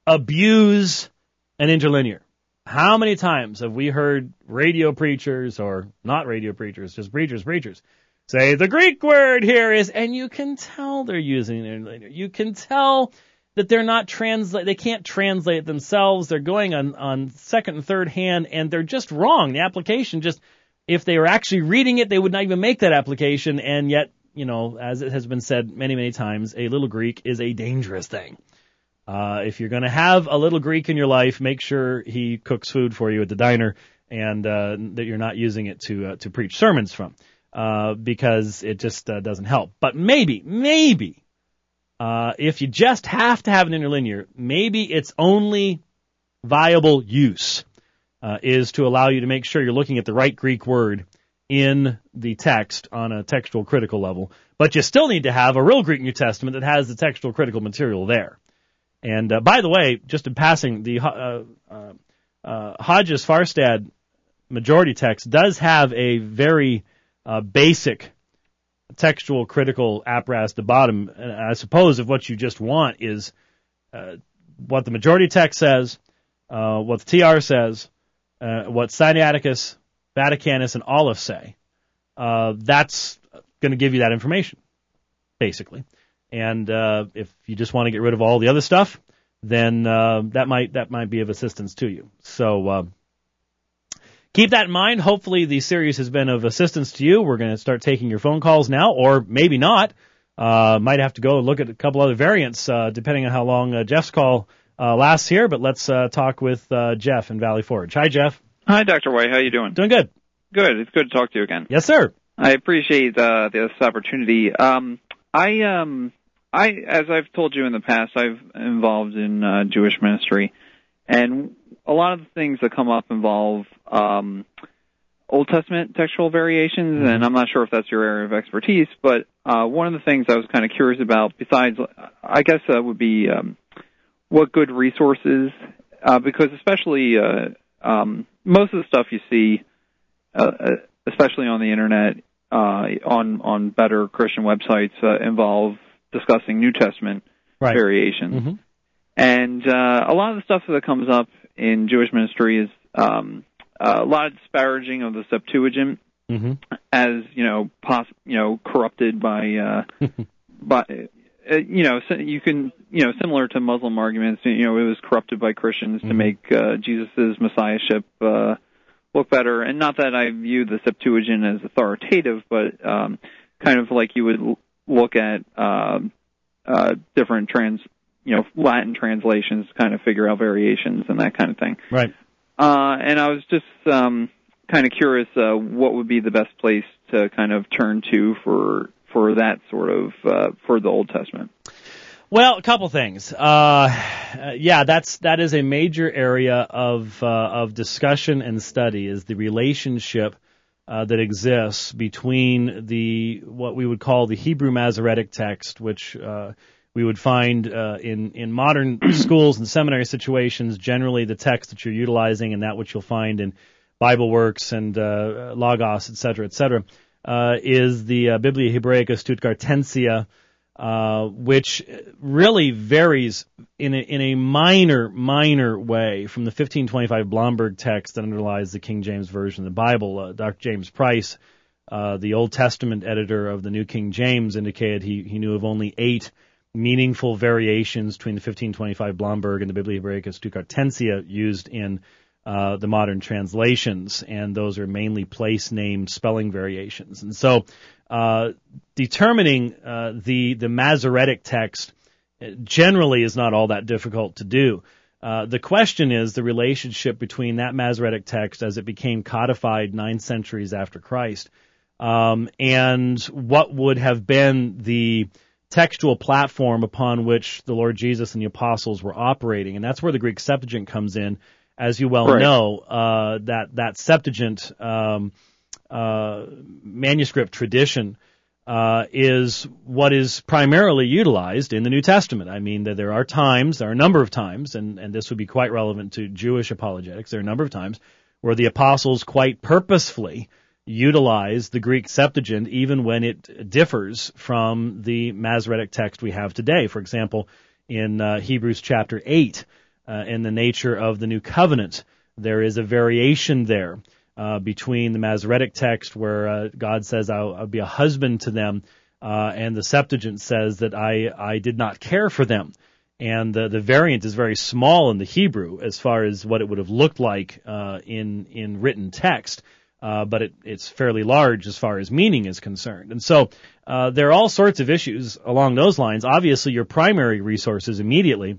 B: abuse an interlinear. How many times have we heard radio preachers, or not radio preachers, just preachers, preachers, say the Greek word here is, and you can tell they're using an interlinear. You can tell that they're not translate, they can't translate it themselves. They're going on, on second and third hand, and they're just wrong. The application just, if they were actually reading it, they would not even make that application, and yet, you know, as it has been said many, many times, a little Greek is a dangerous thing. Uh, if you're going to have a little Greek in your life, make sure he cooks food for you at the diner and uh, that you're not using it to uh, to preach sermons from, uh, because it just uh, doesn't help. But maybe, maybe, uh, if you just have to have an interlinear, maybe its only viable use uh, is to allow you to make sure you're looking at the right Greek word in the text on a textual critical level, but you still need to have a real Greek New Testament that has the textual critical material there. And uh, by the way, just in passing, the uh, uh, uh, Hodges Farstad majority text does have a very uh, basic textual critical apparatus at the bottom. And I suppose if what you just want is uh, what the majority text says, uh, what the T R says, uh, what Sinaiticus, Vaticanus, and Aleph say, uh, that's going to give you that information, basically. And uh, if you just want to get rid of all the other stuff, then uh, that might that might be of assistance to you. So uh, keep that in mind. Hopefully the series has been of assistance to you. We're going to start taking your phone calls now, or maybe not. Uh, might have to go and look at a couple other variants, uh, depending on how long uh, Jeff's call uh, lasts here. But let's uh, talk with uh, Jeff in Valley Forge. Hi, Jeff.
C: Hi, Doctor White. How you doing?
B: Doing good.
C: Good. It's good to talk to you again.
B: Yes, sir.
C: I appreciate uh, this opportunity. Um, I, um, I, as I've told you in the past, I've involved in uh, Jewish ministry, and a lot of the things that come up involve um, Old Testament textual variations, mm-hmm. and I'm not sure if that's your area of expertise, but uh, one of the things I was kind of curious about, besides, I guess, uh, would be um, what good resources, uh, because especially uh, um, most of the stuff you see, uh, especially on the internet, uh, on on better Christian websites, uh, involve discussing New Testament
B: right.
C: variations.
B: Mm-hmm.
C: And uh, a lot of the stuff that comes up in Jewish ministry is um, uh, a lot of disparaging of the Septuagint
B: mm-hmm.
C: as, you know, poss- you know, corrupted by, uh, by uh, you know, so you can, you know, similar to Muslim arguments, you know, it was corrupted by Christians mm-hmm. to make uh, Jesus' messiahship uh, look better. And not that I view the Septuagint as authoritative, but um, kind of like you would look at uh, uh, different trans, you know, Latin translations, kind of figure out variations and that kind of thing.
B: Right.
C: Uh, and I was just um, kind of curious, uh, what would be the best place to kind of turn to for for that sort of uh, for the Old Testament.
B: Well, a couple things. Uh, yeah, that's that is a major area of uh, of discussion and study, is the relationship uh, that exists between the what we would call the Hebrew Masoretic text, which uh, we would find uh, in in modern schools and seminary situations, generally the text that you're utilizing, and that which you'll find in Bible Works and uh, Logos, et cetera, et cetera, uh, is the uh, Biblia Hebraica Stuttgartensia, uh, which really varies in a, in a minor, minor way from the fifteen twenty-five Blomberg text that underlies the King James Version of the Bible. Uh, Doctor James Price, uh, the Old Testament editor of the New King James, indicated he, he knew of only eight meaningful variations between the fifteen twenty-five Blomberg and the Biblia Hebraica Stuttgartensia used in uh, the modern translations, and those are mainly place name spelling variations. And so uh, determining uh, the, the Masoretic text generally is not all that difficult to do. Uh, the question is the relationship between that Masoretic text as it became codified nine centuries after Christ, um, and what would have been the textual platform upon which the Lord Jesus and the apostles were operating. And that's where the Greek Septuagint comes in. As you well
C: right.
B: know, uh, that, that Septuagint um, uh, manuscript tradition uh, is what is primarily utilized in the New Testament. I mean, that there are times, there are a number of times, and, and this would be quite relevant to Jewish apologetics, there are a number of times where the apostles quite purposefully utilize the Greek Septuagint even when it differs from the Masoretic text we have today. For example, in uh, Hebrews chapter eight, uh, in the nature of the New Covenant, there is a variation there uh, between the Masoretic text where uh, God says, I'll, I'll be a husband to them, uh, and the Septuagint says that I, I did not care for them. And the, the variant is very small in the Hebrew as far as what it would have looked like uh, in, in written text. Uh, but it, it's fairly large as far as meaning is concerned. And so uh, there are all sorts of issues along those lines. Obviously, your primary resources immediately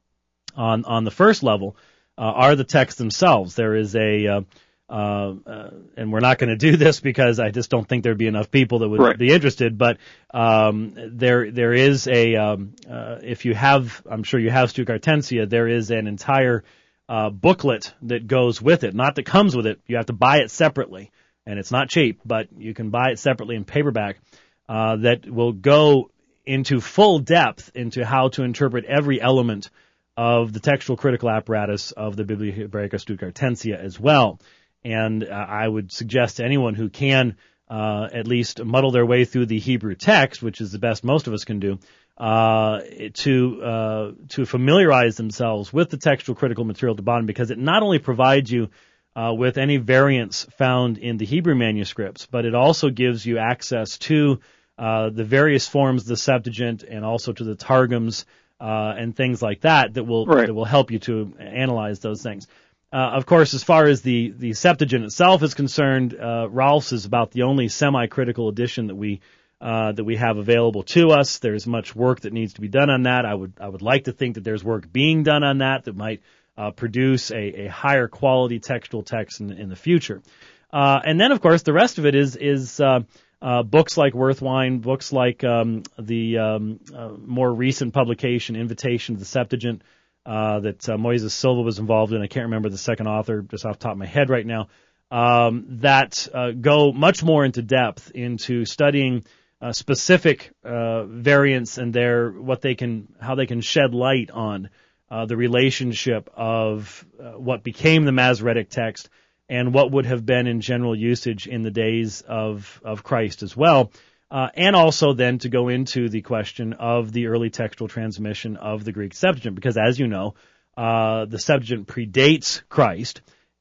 B: on on the first level uh, are the texts themselves. There is a, uh, uh, uh, and we're not going to do this because I just don't think there'd be enough people that would
C: right.
B: be interested, but um, there there is a, um, uh, if you have, I'm sure you have Stuttgartensia, there is an entire Uh, booklet that goes with it, not that comes with it. You have to buy it separately, and it's not cheap, but you can buy it separately in paperback, uh, that will go into full depth into how to interpret every element of the textual critical apparatus of the Biblia Hebraica Stuttgartensia as well. And uh, I would suggest to anyone who can uh, at least muddle their way through the Hebrew text, which is the best most of us can do, uh, to, uh, to familiarize themselves with the textual critical material at the bottom, because it not only provides you, uh, with any variants found in the Hebrew manuscripts, but it also gives you access to, uh, the various forms of the Septuagint and also to the Targums, uh, and things like that that will,
C: right.
B: that will help you to analyze those things. Uh, of course, as far as the, the Septuagint itself is concerned, uh, Ralph's is about the only semi-critical edition that we Uh, that we have available to us. There's much work that needs to be done on that. I would I would like to think that there's work being done on that that might uh, produce a, a higher quality textual text in, in the future. Uh, and then, of course, the rest of it is is uh, uh, books like Worthwine, books like um, the um, uh, more recent publication, Invitation to the Septuagint, uh, that uh, Moises Silva was involved in. I can't remember the second author just off the top of my head right now. Um, that uh, go much more into depth into studying Uh, specific uh, variants and their what they can, how they can shed light on uh, the relationship of uh, what became the Masoretic text and what would have been in general usage in the days of of Christ as well, uh, and also then to go into the question of the early textual transmission of the Greek Septuagint, because as you know, uh, the Septuagint predates Christ,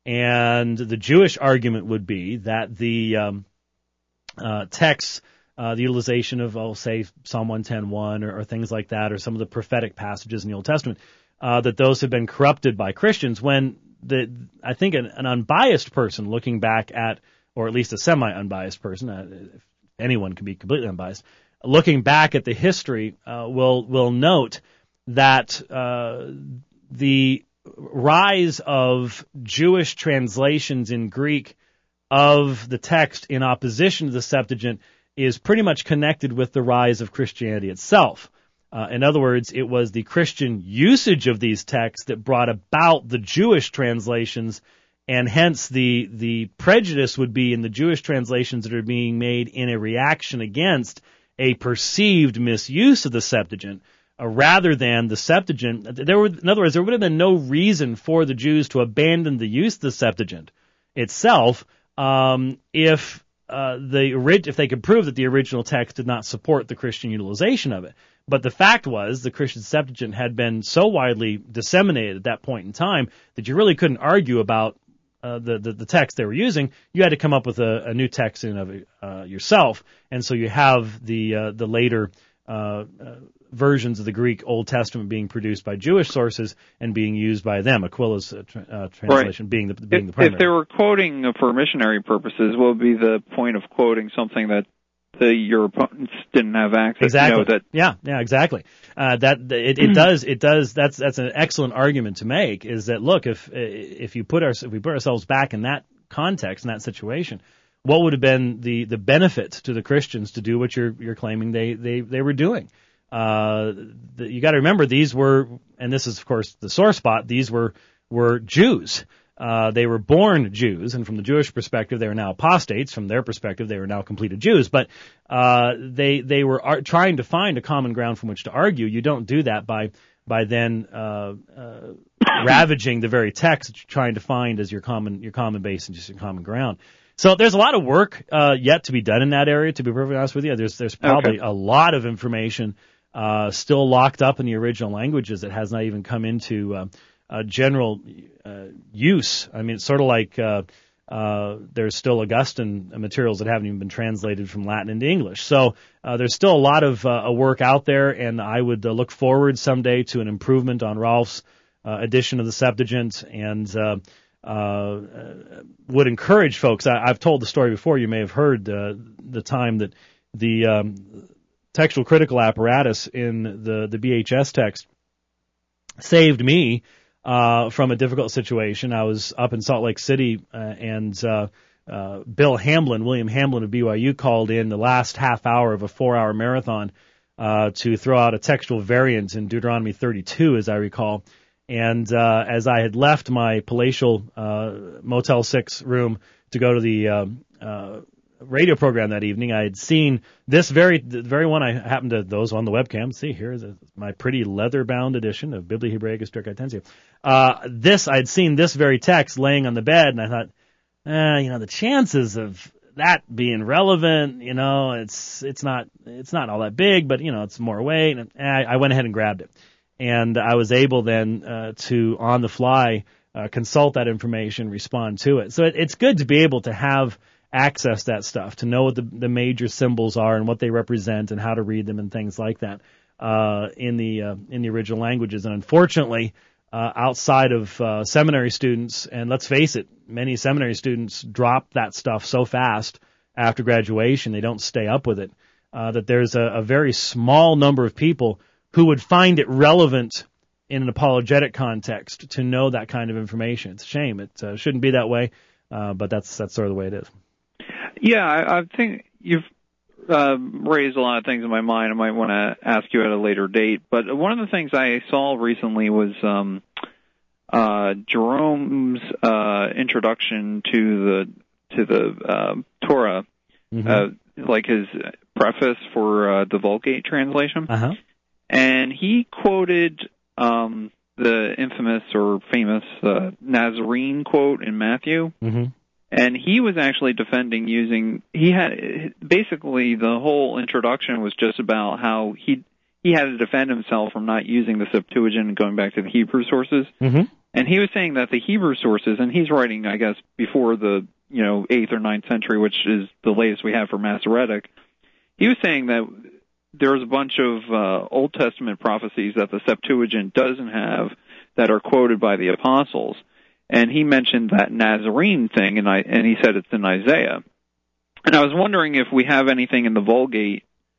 B: and the Jewish argument would be that the um, uh, texts. Uh, the utilization of, I'll say, Psalm one ten one or, or things like that, or some of the prophetic passages in the Old Testament, uh, that those have been corrupted by Christians, when the, I think an, an unbiased person looking back at, or at least a semi-unbiased person, uh, if anyone can be completely unbiased, looking back at the history, uh, will will note that uh, the rise of Jewish translations in Greek of the text in opposition to the Septuagint is pretty much connected with the rise of Christianity itself. Uh, in other words, it was the Christian usage of these texts that brought about the Jewish translations, and hence the the prejudice would be in the Jewish translations that are being made in a reaction against a perceived misuse of the Septuagint, uh, rather than the Septuagint. There were, in other words, there would have been no reason for the Jews to abandon the use of the Septuagint itself um, if uh, the if they could prove that the original text did not support the Christian utilization of it. But the fact was the Christian Septuagint had been so widely disseminated at that point in time that you really couldn't argue about uh, the, the the text they were using. You had to come up with a, a new text in of it uh, yourself, and so you have the uh, the later uh, uh, versions of the Greek Old Testament being produced by Jewish sources and being used by them. Aquila's uh, tra- uh, translation
C: right.
B: being the being
C: if,
B: the primary.
C: If they were quoting for missionary purposes, what would be the point of quoting something that the your opponents didn't have access?
B: Exactly.
C: You know, that
B: yeah, yeah, exactly. Uh, that it, it does. It does. That's that's an excellent argument to make. Is that look, if if you put our if we put ourselves back in that context, in that situation, what would have been the, the benefit to the Christians to do what you're you're claiming they they, they were doing? Uh, the, you got to remember these were, and this is of course the sore spot. These were were Jews. Uh, they were born Jews, and from the Jewish perspective, they were now apostates. From their perspective, they were now completed Jews. But uh, they they were ar- trying to find a common ground from which to argue. You don't do that by by then uh, uh, ravaging the very text that you're trying to find as your common your common base and just your common ground. So there's a lot of work uh, yet to be done in that area. To be perfectly honest with you, there's there's probably
C: okay.
B: a lot of information uh, still locked up in the original languages that has not even come into uh, Uh, general uh, use. I mean, it's sort of like uh, uh, there's still Augustine materials that haven't even been translated from Latin into English. So uh, there's still a lot of uh, work out there, and I would uh, look forward someday to an improvement on Rolf's uh, edition of the Septuagint, and uh, uh, would encourage folks. I, I've told the story before. You may have heard uh, the time that the um, textual critical apparatus in the, the B H S text saved me Uh, from a difficult situation. I was up in Salt Lake City, uh, and uh, uh, Bill Hamblin, William Hamblin of B Y U, called in the last half hour of a four-hour marathon uh, to throw out a textual variant in Deuteronomy thirty-two, as I recall. And uh, as I had left my palatial uh, Motel six room to go to the uh, uh, radio program that evening, I had seen this very, the very one I happened to, those on the webcam, see here is a, my pretty leather-bound edition of Biblia Hebraica Stricatensia. Uh, this, I'd seen this very text laying on the bed, and I thought, eh, you know, the chances of that being relevant, you know, it's, it's not, it's not all that big, but, you know, it's more weight, and I, I went ahead and grabbed it. And I was able then, uh, to, on the fly, uh, consult that information, respond to it. So it, it's good to be able to have access that stuff, to know what the, the major symbols are and what they represent and how to read them and things like that uh, in the uh, in the original languages. And unfortunately, uh, outside of uh, seminary students, and let's face it, many seminary students drop that stuff so fast after graduation, they don't stay up with it, uh, that there's a, a very small number of people who would find it relevant in an apologetic context to know that kind of information. It's a shame. It uh, shouldn't be that way, uh, but that's that's sort of the way it is.
C: Yeah, I, I think you've uh, raised a lot of things in my mind. I might want to ask you at a later date. But one of the things I saw recently was um, uh, Jerome's uh, introduction to the to the uh, Torah, mm-hmm. uh, like his preface for uh, the Vulgate translation,
B: uh-huh.
C: and he quoted um, the infamous or famous uh, Nazarene quote in Matthew.
B: Mm-hmm.
C: And he was actually defending using, he had, basically the whole introduction was just about how he he had to defend himself from not using the Septuagint and going back to the Hebrew sources.
B: Mm-hmm.
C: And he was saying that the Hebrew sources, and he's writing, I guess, before the, you know, eighth or ninth century, which is the latest we have for Masoretic, he was saying that there's a bunch of uh, Old Testament prophecies that the Septuagint doesn't have that are quoted by the apostles. And he mentioned that Nazarene thing, and I and he said it's in Isaiah. And I was wondering if we have anything in the Vulgate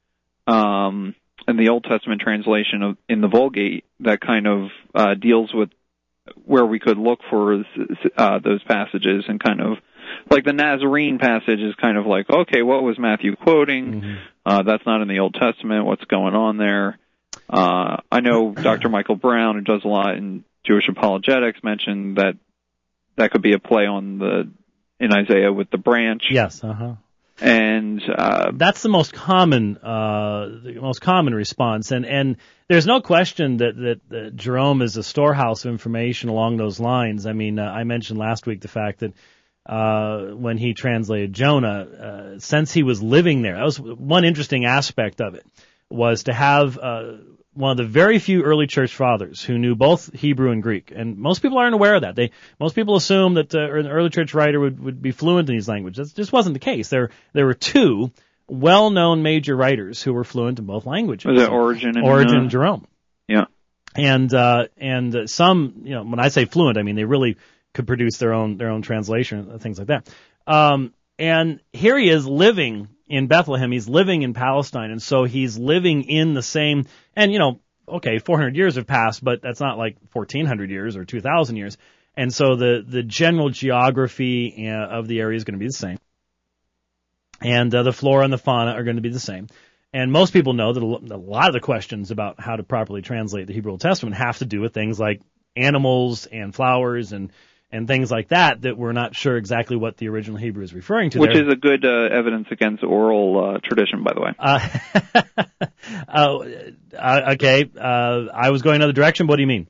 C: um, in the Old Testament translation of in the Vulgate that kind of uh, deals with where we could look for uh, those passages, and kind of like the Nazarene passage is kind of like, okay, what was Matthew quoting? Mm-hmm. Uh, that's not in the Old Testament. What's going on there? Uh, I know Doctor Michael Brown, who does a lot in Jewish apologetics, mentioned that that could be a play on the in Isaiah with the branch.
B: Yes, uh-huh.
C: And uh,
B: that's the most common, uh, the most common response, and and there's no question that, that that Jerome is a storehouse of information along those lines. I mean, uh, I mentioned last week the fact that uh, when he translated Jonah, uh, since he was living there, that was one interesting aspect of it, was to have uh, one of the very few early church fathers who knew both Hebrew and Greek, and most people aren't aware of that. They most people assume that uh, an early church writer would, would be fluent in these languages. That just wasn't the case. There there were two well-known major writers who were fluent in both languages.
C: Was it Origen and
B: Origen
C: uh,
B: and Jerome?
C: Yeah,
B: and uh, and uh, some, you know, when I say fluent, I mean they really could produce their own their own translation, things like that. Um, and here he is living in Bethlehem. He's living in Palestine, and so he's living in the same, and you know, okay, four hundred years have passed, but that's not like fourteen hundred years or two thousand years. And so the, the general geography of the area is going to be the same. And uh, the flora and the fauna are going to be the same. And most people know that a lot of the questions about how to properly translate the Hebrew Old Testament have to do with things like animals and flowers and and things like that, that we're not sure exactly what the original Hebrew is referring to.
C: Which
B: there.
C: is a good uh, evidence against oral uh, tradition, by the way.
B: Uh, oh, uh, okay, uh, I was going another direction. What do you mean?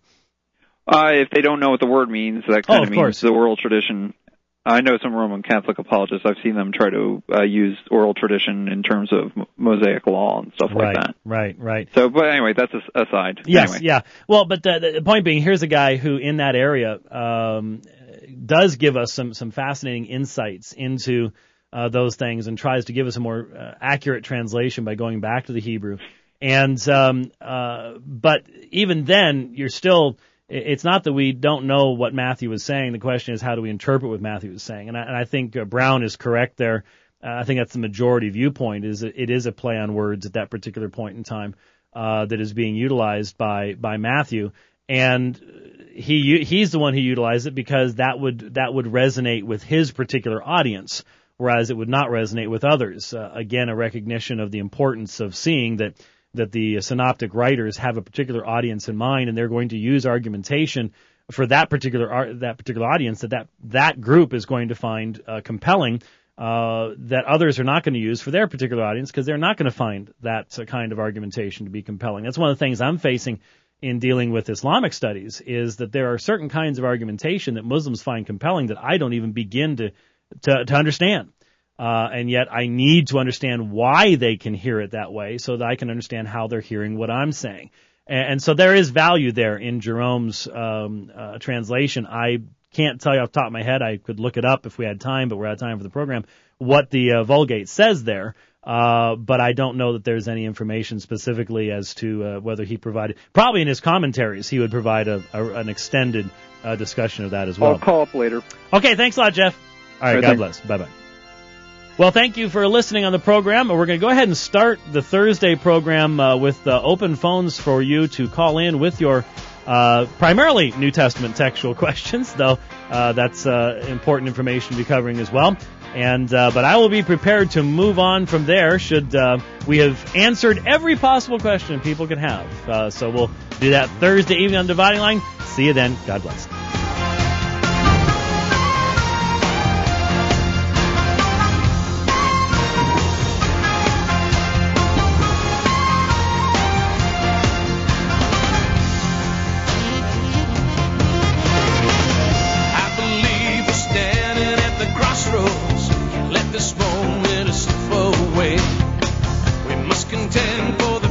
C: Uh, if they don't know what the word means, that kind
B: oh,
C: of,
B: of
C: means
B: course.
C: the oral tradition. I know some Roman Catholic apologists. I've seen them try to uh, use oral tradition in terms of Mosaic law and stuff
B: right,
C: like that.
B: Right, right.
C: So, but anyway, that's a, aside.
B: Yes,
C: anyway.
B: yeah. Well, but the, the point being, here's a guy who, in that area, um, does give us some some fascinating insights into uh, those things, and tries to give us a more uh, accurate translation by going back to the Hebrew. And um, uh, but even then, you're still. It's not that we don't know what Matthew was saying. The question is, how do we interpret what Matthew was saying? And I, and I think uh, Brown is correct there. Uh, I think that's the majority viewpoint. Is it, it is a play on words at that particular point in time uh, that is being utilized by by Matthew, and he he's the one who utilized it because that would that would resonate with his particular audience, whereas it would not resonate with others. Uh, again, a recognition of the importance of seeing that. that the synoptic writers have a particular audience in mind, and they're going to use argumentation for that particular that particular audience that that, that group is going to find uh, compelling, uh, that others are not going to use for their particular audience because they're not going to find that uh, kind of argumentation to be compelling. That's one of the things I'm facing in dealing with Islamic studies, is that there are certain kinds of argumentation that Muslims find compelling that I don't even begin to to, to understand. Uh, and yet I need to understand why they can hear it that way so that I can understand how they're hearing what I'm saying. And, and so there is value there in Jerome's um, uh, translation. I can't tell you off the top of my head. I could look it up if we had time, but we're out of time for the program, what the uh, Vulgate says there. Uh, but I don't know that there's any information specifically as to uh, whether he provided. Probably in his commentaries, he would provide a, a, an extended uh, discussion of that as well.
C: I'll call up later.
B: Okay, thanks a lot, Jeff. All right,
C: All right,
B: God
C: thanks.
B: bless. Bye-bye. Well, thank you for listening on the program. We're going to go ahead and start the Thursday program uh, with uh, open phones for you to call in with your uh, primarily New Testament textual questions, though uh, that's uh, important information to be covering as well. And uh, but I will be prepared to move on from there should uh, we have answered every possible question people could have. Uh, so we'll do that Thursday evening on Dividing Line. See you then. God bless.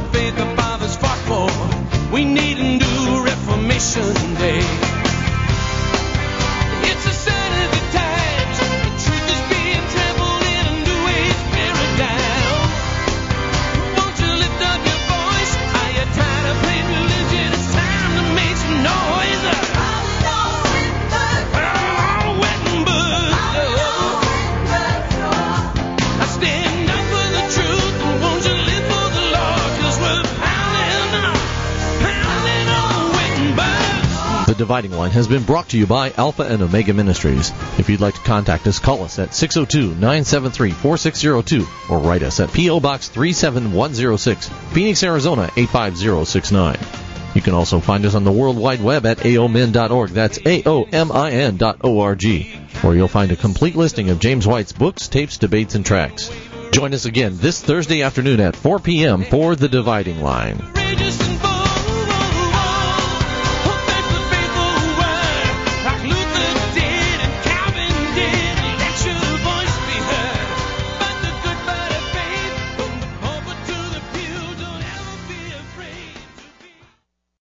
D: We need a new Reformation Day.
A: Dividing Line has been brought to you by Alpha and Omega Ministries. If you'd like to contact us, call us at six oh two, nine seven three, four six oh two or write us at P O. Box three seven one oh six, Phoenix, Arizona eight five zero six nine. You can also find us on the World Wide Web at A O M I N dot org. That's A O M I N dot O R G, where you'll find a complete listing of James White's books, tapes, debates, and tracks. Join us again this Thursday afternoon at four p.m. for The Dividing Line.